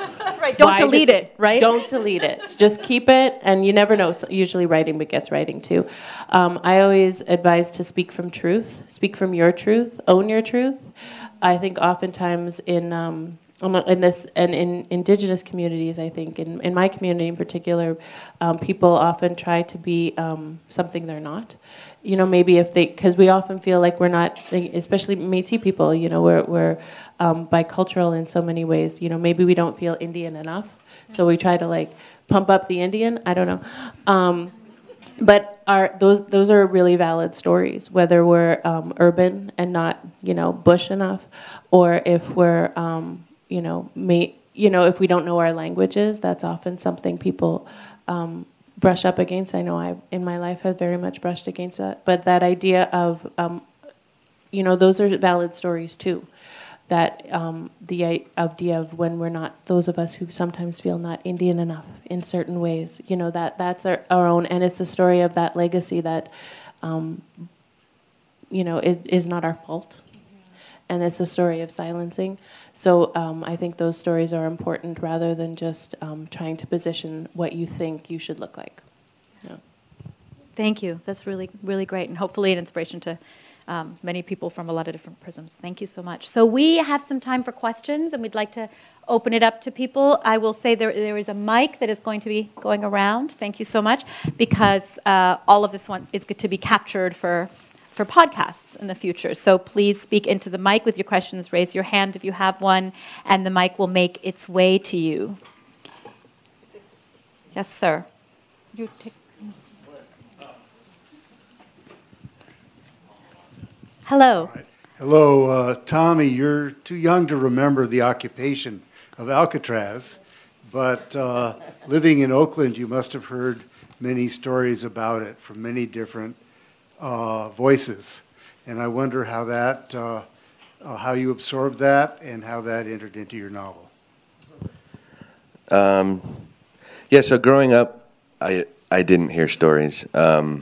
Right, don't Why delete did- it, right? Don't delete it. Just keep it, and you never know. So usually writing begets writing, too. Um, I always advise to speak from truth. Speak from your truth. Own your truth. I think oftentimes in... Um, in this and in indigenous communities, I think in, in my community in particular, um, people often try to be um, something they're not. You know, maybe if they, because we often feel like we're not, especially Métis people. You know, we're we're um, bicultural in so many ways. You know, maybe we don't feel Indian enough, so we try to like pump up the Indian. I don't know. Um, But our, those those are really valid stories, whether we're um, urban and not, you know, bush enough, or if we're, um, you know, may, you know, if we don't know our languages. That's often something people um, brush up against. I know I, in my life, have very much brushed against that. But that idea of, um, you know, those are valid stories too. That um, the idea of when we're not, those of us who sometimes feel not Indian enough in certain ways, you know, that that's our, our own, and it's a story of that legacy that, um, you know, it is not our fault, mm-hmm. and it's a story of silencing. So um, I think those stories are important rather than just um, trying to position what you think you should look like. Yeah. Thank you. That's really, really great, and hopefully an inspiration to Um, many people from a lot of different prisms. Thank you so much. So we have some time for questions, and we'd like to open it up to people. I will say there there is a mic that is going to be going around. Thank you so much, because uh, all of this one is good to be captured for for podcasts in the future. So please speak into the mic with your questions. Raise your hand if you have one, and the mic will make its way to you. Yes, sir. You take. Hello. Right. Hello, uh, Tommy. You're too young to remember the occupation of Alcatraz, but uh, living in Oakland, you must have heard many stories about it from many different uh, voices. And I wonder how that, uh, uh, how you absorbed that, and how that entered into your novel. Um, yeah. So growing up, I I didn't hear stories. Um,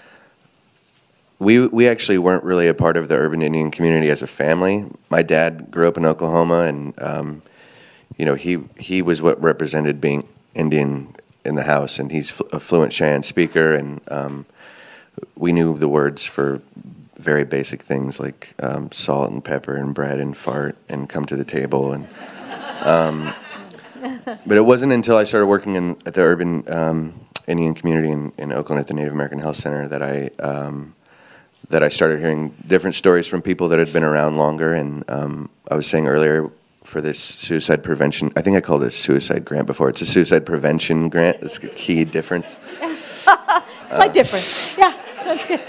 We we actually weren't really a part of the urban Indian community as a family. My dad grew up in Oklahoma, and um, you know he he was what represented being Indian in the house, and he's a fluent Cheyenne speaker, and um, we knew the words for very basic things like um, salt and pepper and bread and fart and come to the table, and um, but it wasn't until I started working in at the urban um, Indian community in, in Oakland at the Native American Health Center that I. Um, that I started hearing different stories from people that had been around longer. And um, I was saying earlier, for this suicide prevention, I think I called it a suicide grant before. It's a suicide prevention grant. That's a key difference. Slight uh, difference. Yeah, that's good.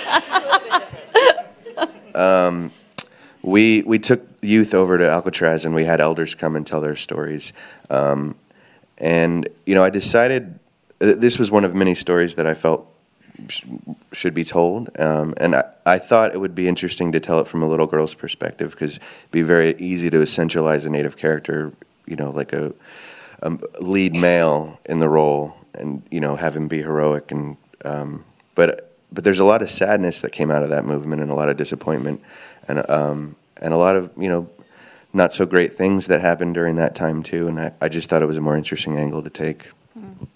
um, we, we took youth over to Alcatraz, and we had elders come and tell their stories. Um, and, you know, I decided, uh, this was one of many stories that I felt should be told, um, and I, I thought it would be interesting to tell it from a little girl's perspective, because it'd be very easy to essentialize a Native character, you know, like a, a lead male in the role, and you know, have him be heroic, and um, but but there's a lot of sadness that came out of that movement, and a lot of disappointment, and um, and a lot of, you know, not so great things that happened during that time too, and I, I just thought it was a more interesting angle to take. Mm.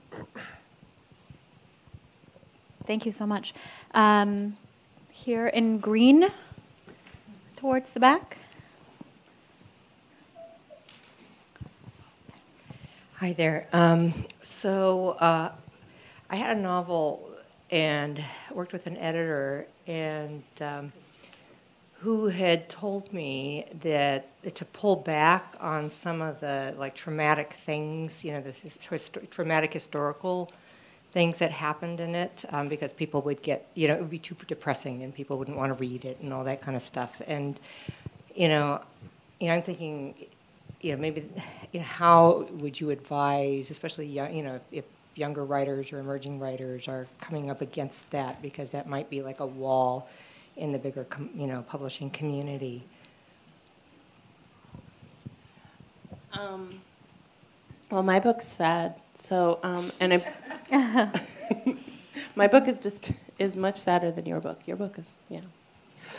Thank you so much. Um, here in green, towards the back. Hi there. Um, so uh, I had a novel and worked with an editor, and um, who had told me that to pull back on some of the like traumatic things, you know, the hist- traumatic historical things that happened in it, um, because people would get, you know, it would be too depressing and people wouldn't want to read it and all that kind of stuff. And, you know, you know, I'm thinking, you know, maybe, you know, how would you advise, especially, young, you know, if younger writers or emerging writers are coming up against that, because that might be like a wall in the bigger, com- you know, publishing community. Um, well, my book's sad, so um, and I, my book is just is much sadder than your book. Your book is, yeah.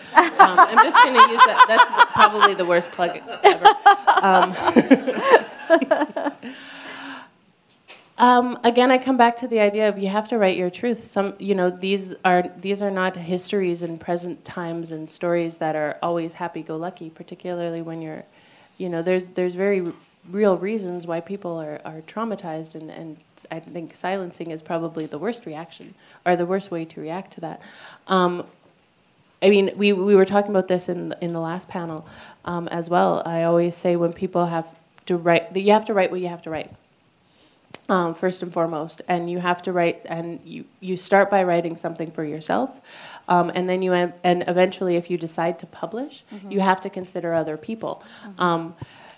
Um, I'm just going to use that. That's probably the worst plug ever. Um, Um, again, I come back to the idea of you have to write your truth. Some, you know, these are these are not histories in present times and stories that are always happy-go-lucky. Particularly when you're, you know, there's there's very r- real reasons why people are, are traumatized, and, and I think silencing is probably the worst reaction or the worst way to react to that. Um, I mean, we we were talking about this in in the last panel um, as well. I always say when people have to write, that you have to write what you have to write. Um, first and foremost, and you have to write, and you, you start by writing something for yourself, um, and then you and eventually, if you decide to publish, mm-hmm. you have to consider other people. Mm-hmm. Um,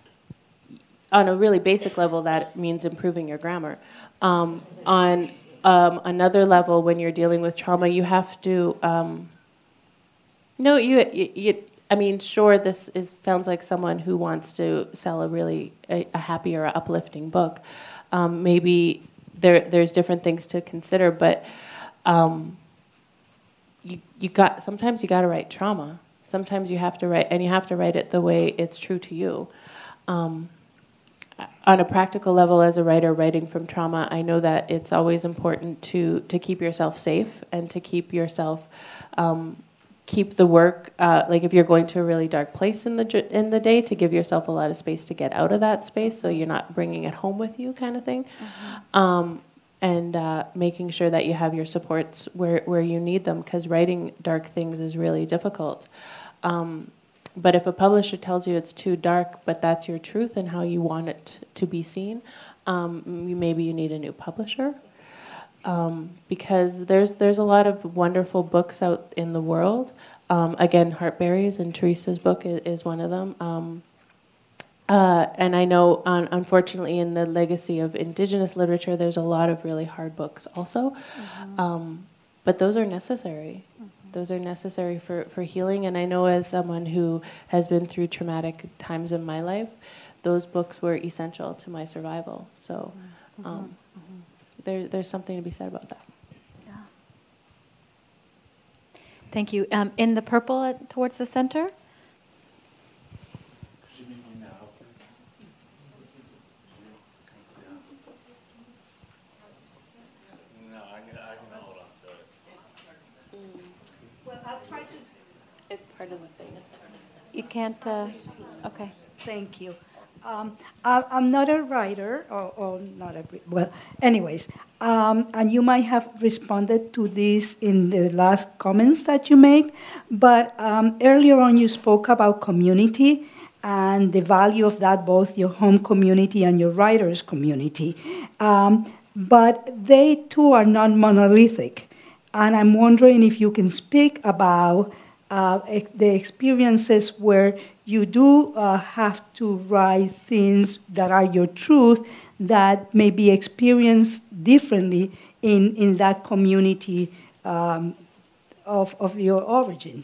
on a really basic level, that means improving your grammar. Um, on um, another level, when you're dealing with trauma, you have to. Um, no, you, you, you. I mean, sure, this is sounds like someone who wants to sell a really a, a happy or uplifting book. Um, maybe there there's different things to consider, but um, you you got sometimes you got to write trauma. Sometimes you have to write, and you have to write it the way it's true to you. Um, on a practical level, as a writer writing from trauma, I know that it's always important to to keep yourself safe and to keep yourself. Um, keep the work, uh, like if you're going to a really dark place in the in the day, to give yourself a lot of space to get out of that space so you're not bringing it home with you, kind of thing. Mm-hmm. Um, and uh, making sure that you have your supports where, where you need them, because writing dark things is really difficult. Um, but if a publisher tells you it's too dark, but that's your truth and how you want it to be seen, um, maybe you need a new publisher. Um, because there's there's a lot of wonderful books out in the world. Um, again, Heartberries, and Teresa's book is, is one of them. Um, uh, and I know, un- unfortunately, in the legacy of Indigenous literature, there's a lot of really hard books also. Mm-hmm. Um, but those are necessary. Mm-hmm. Those are necessary for, for healing. And I know, as someone who has been through traumatic times in my life, those books were essential to my survival. So. Um, mm-hmm. There, there's something to be said about that. Yeah. Thank you. Um, in the purple at, towards the center. Could you make me now, please? No, I can, I can hold on to it. Mm. Well, I'll try to. It's part of the thing. You can't. Uh, okay. Thank you. Um, I, I'm not a writer, or, or not a, well, anyways, um, and you might have responded to this in the last comments that you made, but um, earlier on you spoke about community and the value of that, both your home community and your writers' community. Um, but they too are not monolithic, and I'm wondering if you can speak about uh, the experiences where you do uh, have to write things that are your truth that may be experienced differently in, in that community um, of, of your origin.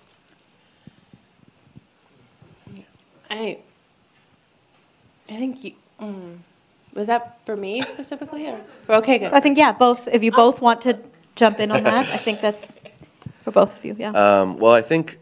I, I think you, mm, was that for me specifically? Or? Okay, good. I think, yeah, both. If you both want to jump in on that, I think that's for both of you, yeah. Um, well, I think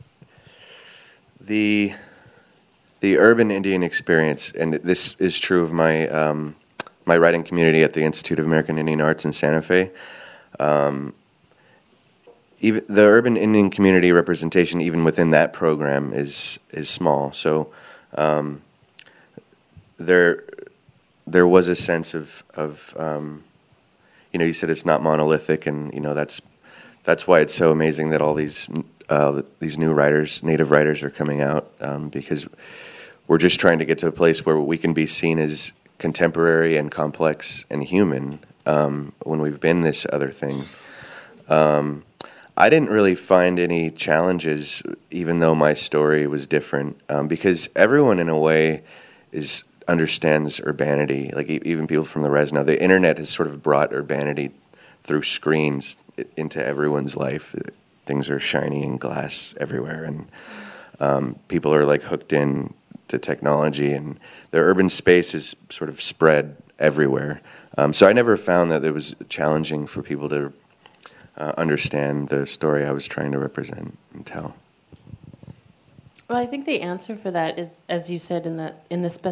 the the urban Indian experience, and this is true of my um, my writing community at the Institute of American Indian Arts in Santa Fe. Um, even the urban Indian community representation, even within that program, is is small. So um, there there was a sense of of um, you know, you said it's not monolithic, and you know that's that's why it's so amazing that all these. Uh, these new writers, native writers, are coming out um, because we're just trying to get to a place where we can be seen as contemporary and complex and human um, when we've been this other thing. Um, I didn't really find any challenges, even though my story was different, um, because everyone, in a way, is understands urbanity. Like e- even people from the res now, the internet has sort of brought urbanity through screens into everyone's life. Things are shiny and glass everywhere, and um, people are like hooked in to technology, and the urban space is sort of spread everywhere. Um, so I never found that it was challenging for people to uh, understand the story I was trying to represent and tell. Well, I think the answer for that is, as you said, in that in the specific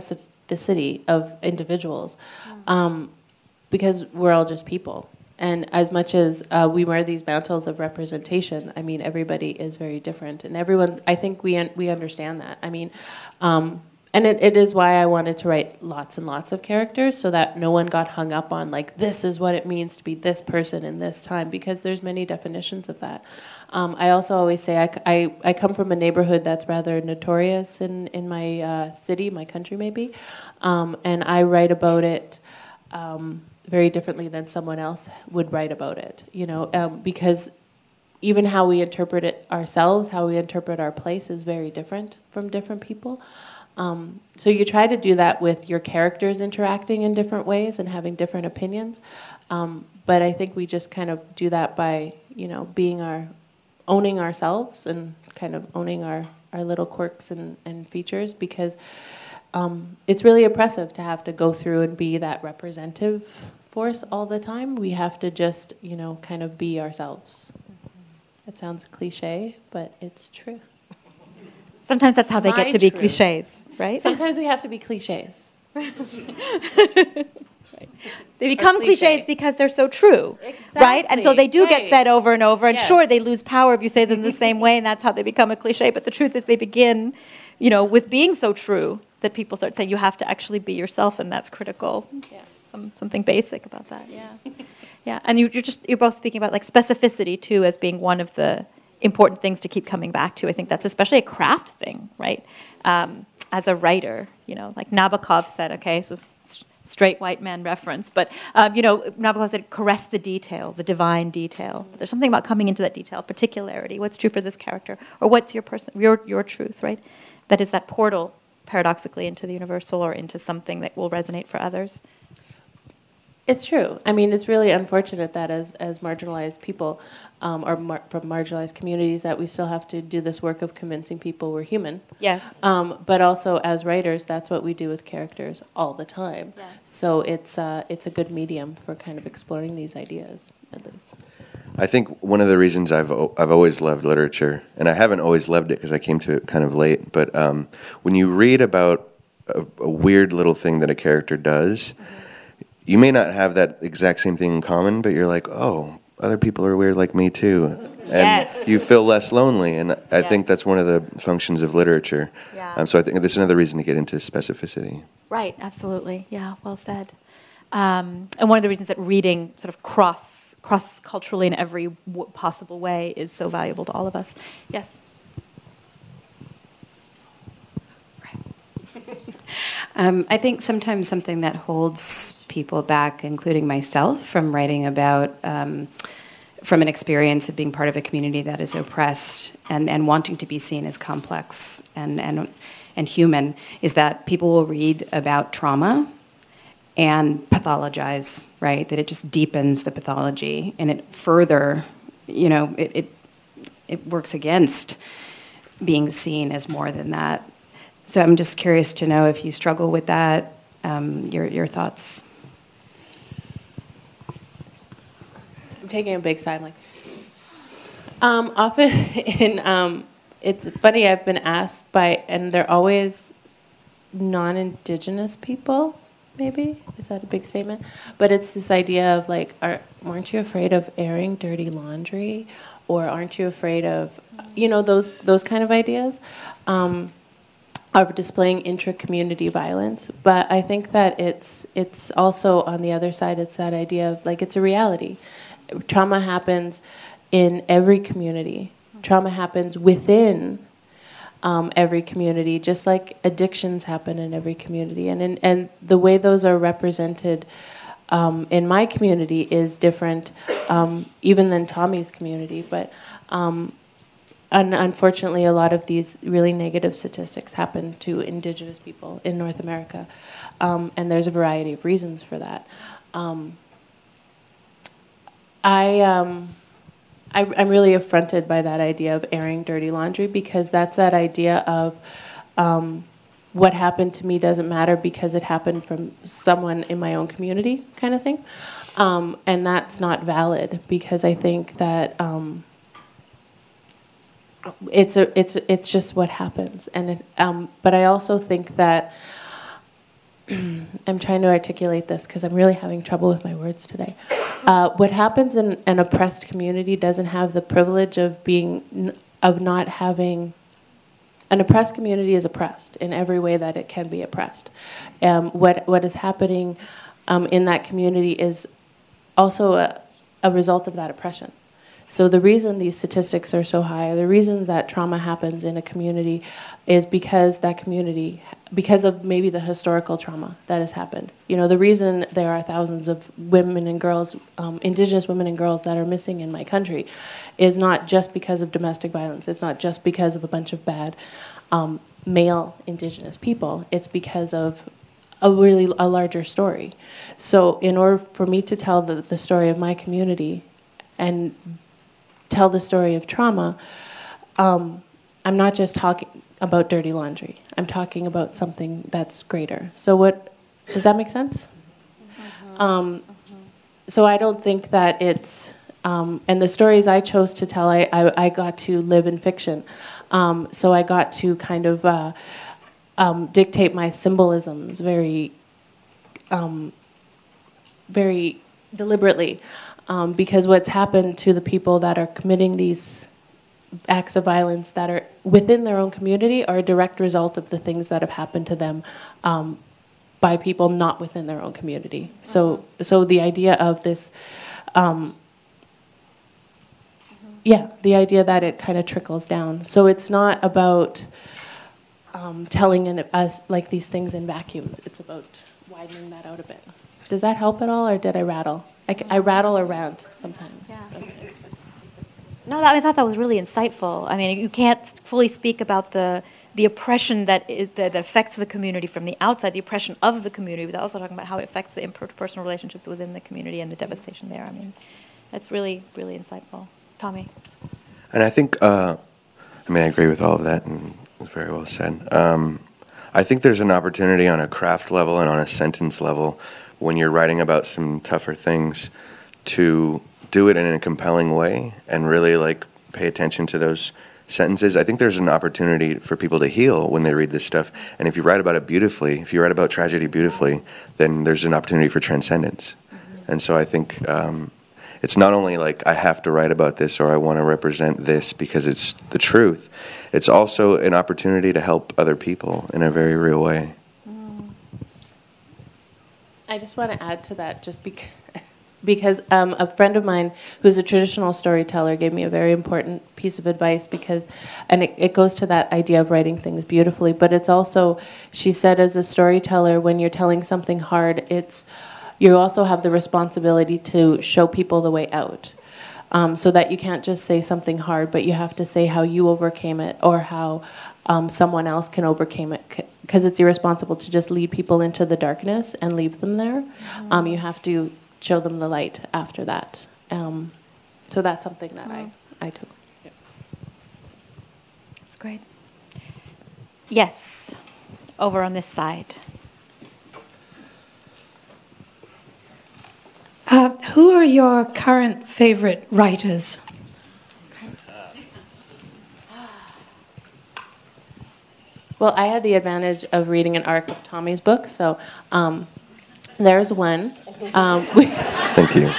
authenticity of individuals, um, because we're all just people. And as much as uh, we wear these mantles of representation, I mean, everybody is very different, and everyone. I think we un- we understand that. I mean, um, and it, it is why I wanted to write lots and lots of characters, so that no one got hung up on like this is what it means to be this person in this time, because there's many definitions of that. Um, I also always say I, I, I come from a neighborhood that's rather notorious in in my uh, city, my country maybe, um, and I write about it. Um, very differently than someone else would write about it, you know, um, because even how we interpret it ourselves, how we interpret our place is very different from different people. Um, so you try to do that with your characters interacting in different ways and having different opinions. Um, but I think we just kind of do that by, you know, being our, owning ourselves and kind of owning our, our little quirks and, and features, because Um, it's really oppressive to have to go through and be that representative force all the time. We have to just, you know, kind of be ourselves. It sounds cliche, but it's true. Sometimes that's how they My get to be truth. cliches, right? Sometimes we have to be cliches. They become cliche. cliches because they're so true, Exactly. right? And so they do get Right. said over and over. And Yes. sure, they lose power if you say them the same way, and that's how they become a cliche. But the truth is, they begin, you know, with being so true that people start saying you have to actually be yourself, and that's critical. Yeah. Some, something basic about that, yeah, yeah. And you, you're just you're both speaking about like specificity too as being one of the important things to keep coming back to. I think that's especially a craft thing, right? Um, as a writer, you know, like Nabokov said, okay, so s- straight white man reference, but um, you know, Nabokov said, caress the detail, the divine detail. There's something about coming into that detail, particularity. What's true for this character, or what's your person, your your truth, right? That is that portal, paradoxically, into the universal or into something that will resonate for others. It's true. I mean, it's really unfortunate that as, as marginalized people um, or mar- from marginalized communities that we still have to do this work of convincing people we're human. Yes. Um, but also as writers, that's what we do with characters all the time. Yes. So it's uh, it's a good medium for kind of exploring these ideas, at least. I think one of the reasons I've o- I've always loved literature, and I haven't always loved it because I came to it kind of late, but um, when you read about a, a weird little thing that a character does, mm-hmm. you may not have that exact same thing in common, but you're like, oh, other people are weird like me too. And Yes. you feel less lonely, and I Yes. think that's one of the functions of literature. Yeah. Um, so I think that's another reason to get into specificity. Right, absolutely. Yeah, well said. Um, and one of the reasons that reading sort of cross cross culturally in every w- possible way is so valuable to all of us. Yes. Um, I think sometimes something that holds people back, including myself, from writing about, um, from an experience of being part of a community that is oppressed and, and wanting to be seen as complex and, and, and human, is that people will read about trauma and pathologize, right? That it just deepens the pathology and it further, you know, it, it, it works against being seen as more than that. So I'm just curious to know if you struggle with that, um, your your thoughts. I'm taking a big sigh. I'm like, um, often in, um, it's funny, I've been asked by, and they're always non-Indigenous people, maybe? Is that a big statement? But it's this idea of like, are, aren't you afraid of airing dirty laundry? Or aren't you afraid of, you know, those those kind of ideas? Um, of displaying intra-community violence, but I think that it's it's also on the other side. It's that idea of like it's a reality. Trauma happens in every community. Trauma happens within um, every community, just like addictions happen in every community. And in, and the way those are represented um, in my community is different, um, even than Tommy's community. But um, And unfortunately, a lot of these really negative statistics happen to Indigenous people in North America, um, and there's a variety of reasons for that. Um, I, um, I, I'm really affronted by that idea of airing dirty laundry, because that's that idea of um, what happened to me doesn't matter because it happened from someone in my own community, kind of thing, um, and that's not valid, because I think that. Um, It's a, it's, it's just what happens, and it, um, but I also think that I'm trying to articulate this because I'm really having trouble with my words today. Uh, what happens in an oppressed community doesn't have the privilege of being, of not having. An oppressed community is oppressed in every way that it can be oppressed. Um, what what is happening um, in that community is also a, a result of that oppression. So the reason these statistics are so high, or the reasons that trauma happens in a community, is because that community, because of maybe the historical trauma that has happened. You know, the reason there are thousands of women and girls, um, Indigenous women and girls that are missing in my country, is not just because of domestic violence. It's not just because of a bunch of bad um, male Indigenous people. It's because of a really a larger story. So in order for me to tell the, the story of my community and tell the story of trauma, um, I'm not just talking about dirty laundry. I'm talking about something that's greater. So what, does that make sense? Mm-hmm. Um, mm-hmm. So I don't think that it's, um, and the stories I chose to tell, I, I, I got to live in fiction. Um, so I got to kind of uh, um, dictate my symbolisms very, um, very deliberately. Um, because what's happened to the people that are committing these acts of violence that are within their own community are a direct result of the things that have happened to them um, by people not within their own community. So, so the idea of this, um, yeah, the idea that it kind of trickles down. So it's not about um, telling in, us like these things in vacuums. It's about widening that out a bit. Does that help at all, or did I rattle? I, I rattle around sometimes. Yeah. No, that, I thought that was really insightful. I mean, you can't fully speak about the the oppression that is that affects the community from the outside, the oppression of the community, without also talking about how it affects the interpersonal relationships within the community and the devastation there. I mean, that's really, really insightful. Tommy? And I think, uh, I mean, I agree with all of that, and it was very well said. Um, I think there's an opportunity on a craft level and on a sentence level when you're writing about some tougher things to do it in a compelling way and really like pay attention to those sentences. I think there's an opportunity for people to heal when they read this stuff. And if you write about it beautifully, if you write about tragedy beautifully, then there's an opportunity for transcendence. Mm-hmm. And so I think um, it's not only like I have to write about this or I want to represent this because it's the truth. It's also an opportunity to help other people in a very real way. I just want to add to that, just because, because um, a friend of mine who's a traditional storyteller gave me a very important piece of advice because, and it, it goes to that idea of writing things beautifully, but it's also, she said, as a storyteller, when you're telling something hard, it's, you also have the responsibility to show people the way out. Um, so that you can't just say something hard, but you have to say how you overcame it or how um, someone else can overcome it. Because it's irresponsible to just lead people into the darkness and leave them there. Mm-hmm. Um, you have to show them the light after that. Um, so that's something that oh. I, I took. Yeah. That's great. Yes, over on this side. Uh, who are your current favorite writers? Well, I had the advantage of reading an arc of Tommy's book, so um, there's one. Um, Thank you.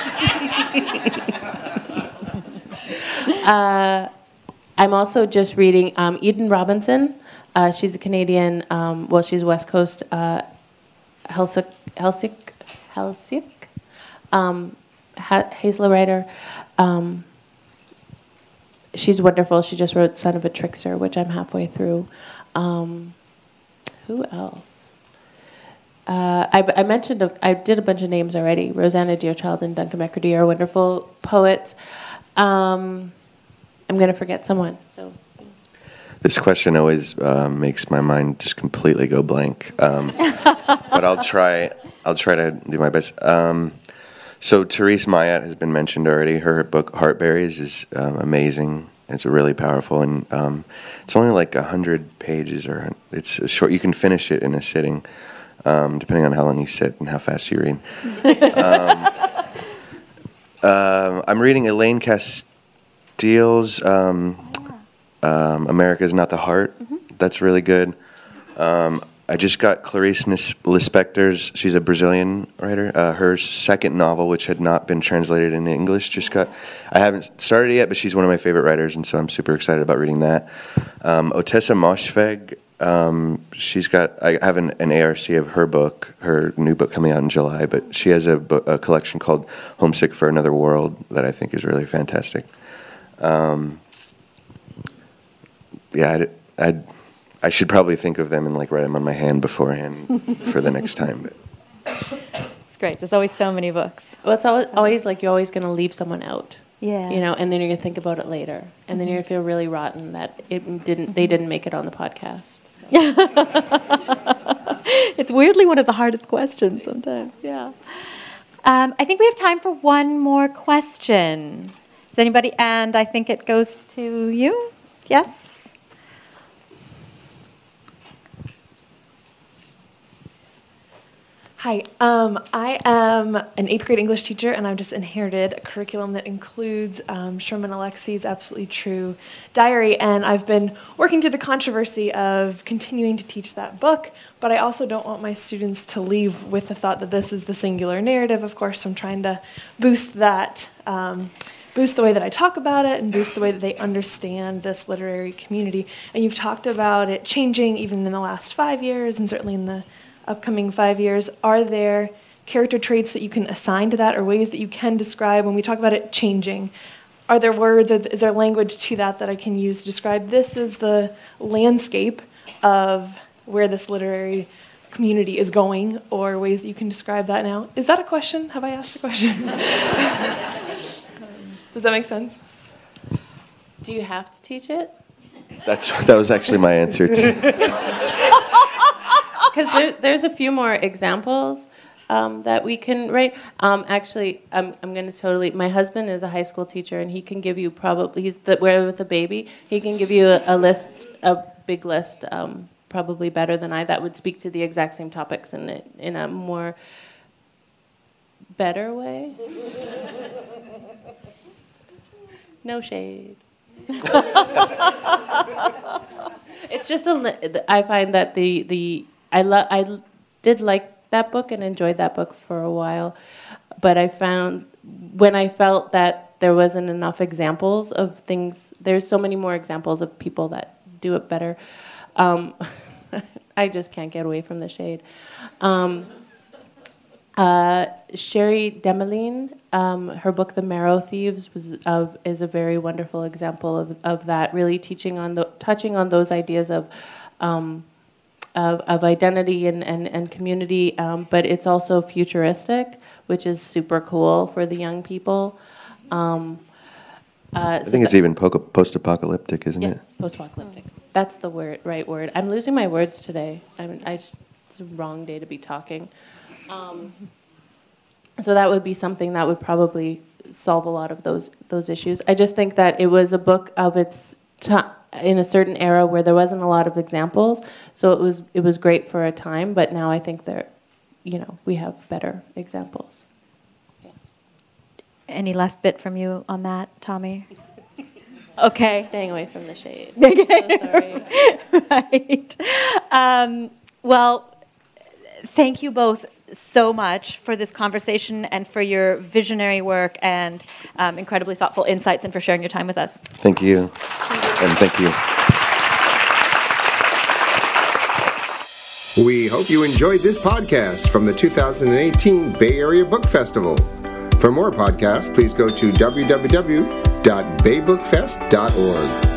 uh, I'm also just reading um, Eden Robinson. Uh, she's a Canadian, um, well, she's West Coast, uh, Helsik, Helsik, Helsik, um, ha- Hazel writer. Um, she's wonderful. She just wrote Son of a Trickster, which I'm halfway through. Um, who else? Uh, I, I mentioned, a, I did a bunch of names already. Rosanna Deerchild and Duncan McCurdy are wonderful poets. Um, I'm going to forget someone. So, this question always uh, makes my mind just completely go blank. Um, but I'll try. I'll try to do my best. Um, so Therese Mayat has been mentioned already. Her book Heartberries is um, amazing. It's really powerful, and um, it's only like a hundred pages, or it's a short. You can finish it in a sitting, um, depending on how long you sit and how fast you read. um, uh, I'm reading Elaine Castile's um, um, "America Is Not the Heart." Mm-hmm. That's really good. Um, I just got Clarice Nis- Lispector's, she's a Brazilian writer, uh, her second novel, which had not been translated into English, just got, I haven't started it yet, but she's one of my favorite writers, and so I'm super excited about reading that. Um, Otessa Moshfegh, um, she's got, I have an, an A R C of her book, her new book coming out in July, but she has a, book, a collection called Homesick for Another World that I think is really fantastic. Um, yeah, I'd, I'd I should probably think of them and like write them on my hand beforehand for the next time. But. It's great. There's always so many books. Well, it's always, always like you're always going to leave someone out. Yeah. You know, and then you're going to think about it later, and mm-hmm. then you're going to feel really rotten that it didn't. They didn't make it on the podcast. So. It's weirdly one of the hardest questions sometimes. Yeah. Um, I think we have time for one more question. Does anybody? And I think it goes to you. Yes. Hi, um, I am an eighth grade English teacher, and I've just inherited a curriculum that includes um, Sherman Alexie's Absolutely True Diary, and I've been working through the controversy of continuing to teach that book, but I also don't want my students to leave with the thought that this is the singular narrative. Of course, I'm trying to boost that, um, boost the way that I talk about it, and boost the way that they understand this literary community. And you've talked about it changing even in the last five years, and certainly in the upcoming five years. Are there character traits that you can assign to that, or ways that you can describe when we talk about it changing? Are there words, or is there language to that that I can use to describe this is the landscape of where this literary community is going, or ways that you can describe that now? Is that a question? Have I asked a question? Does that make sense? Do you have to teach it? That's that was actually my answer too. Because there, there's a few more examples um, that we can write. Um, actually, I'm, I'm going to totally... My husband is a high school teacher, and he can give you probably... He's the, where with a baby. He can give you a, a list, a big list, um, probably better than I, that would speak to the exact same topics in a, in a more better way. No shade. It's just a... I find that the... the I lo- I did like that book and enjoyed that book for a while, but I found when I felt that there wasn't enough examples of things, there's so many more examples of people that do it better. Um, I just can't get away from the shade. Um, uh, Sherry Demeline, um, her book The Marrow Thieves was of is a very wonderful example of of that, really teaching on the touching on those ideas of. Um, Of, of identity and, and, and community, um, but it's also futuristic, which is super cool for the young people. Um, uh, I so think it's even po- post-apocalyptic, isn't yes, it? Yes, post-apocalyptic. That's the word, right word. I'm losing my words today. I'm, I, it's a wrong day to be talking. Um, so that would be something that would probably solve a lot of those those issues. I just think that it was a book of its time. In a certain era where there wasn't a lot of examples, so it was it was great for a time. But now I think there, you know, we have better examples. Yeah. Any last bit from you on that, Tommy? Okay. Staying away from the shade. So sorry. Right. Um, well, thank you both so much for this conversation and for your visionary work and um, incredibly thoughtful insights, and for sharing your time with us. Thank you. And thank you. We hope you enjoyed this podcast from the two thousand eighteen Bay Area Book Festival. For more podcasts, please go to w w w dot bay book fest dot org.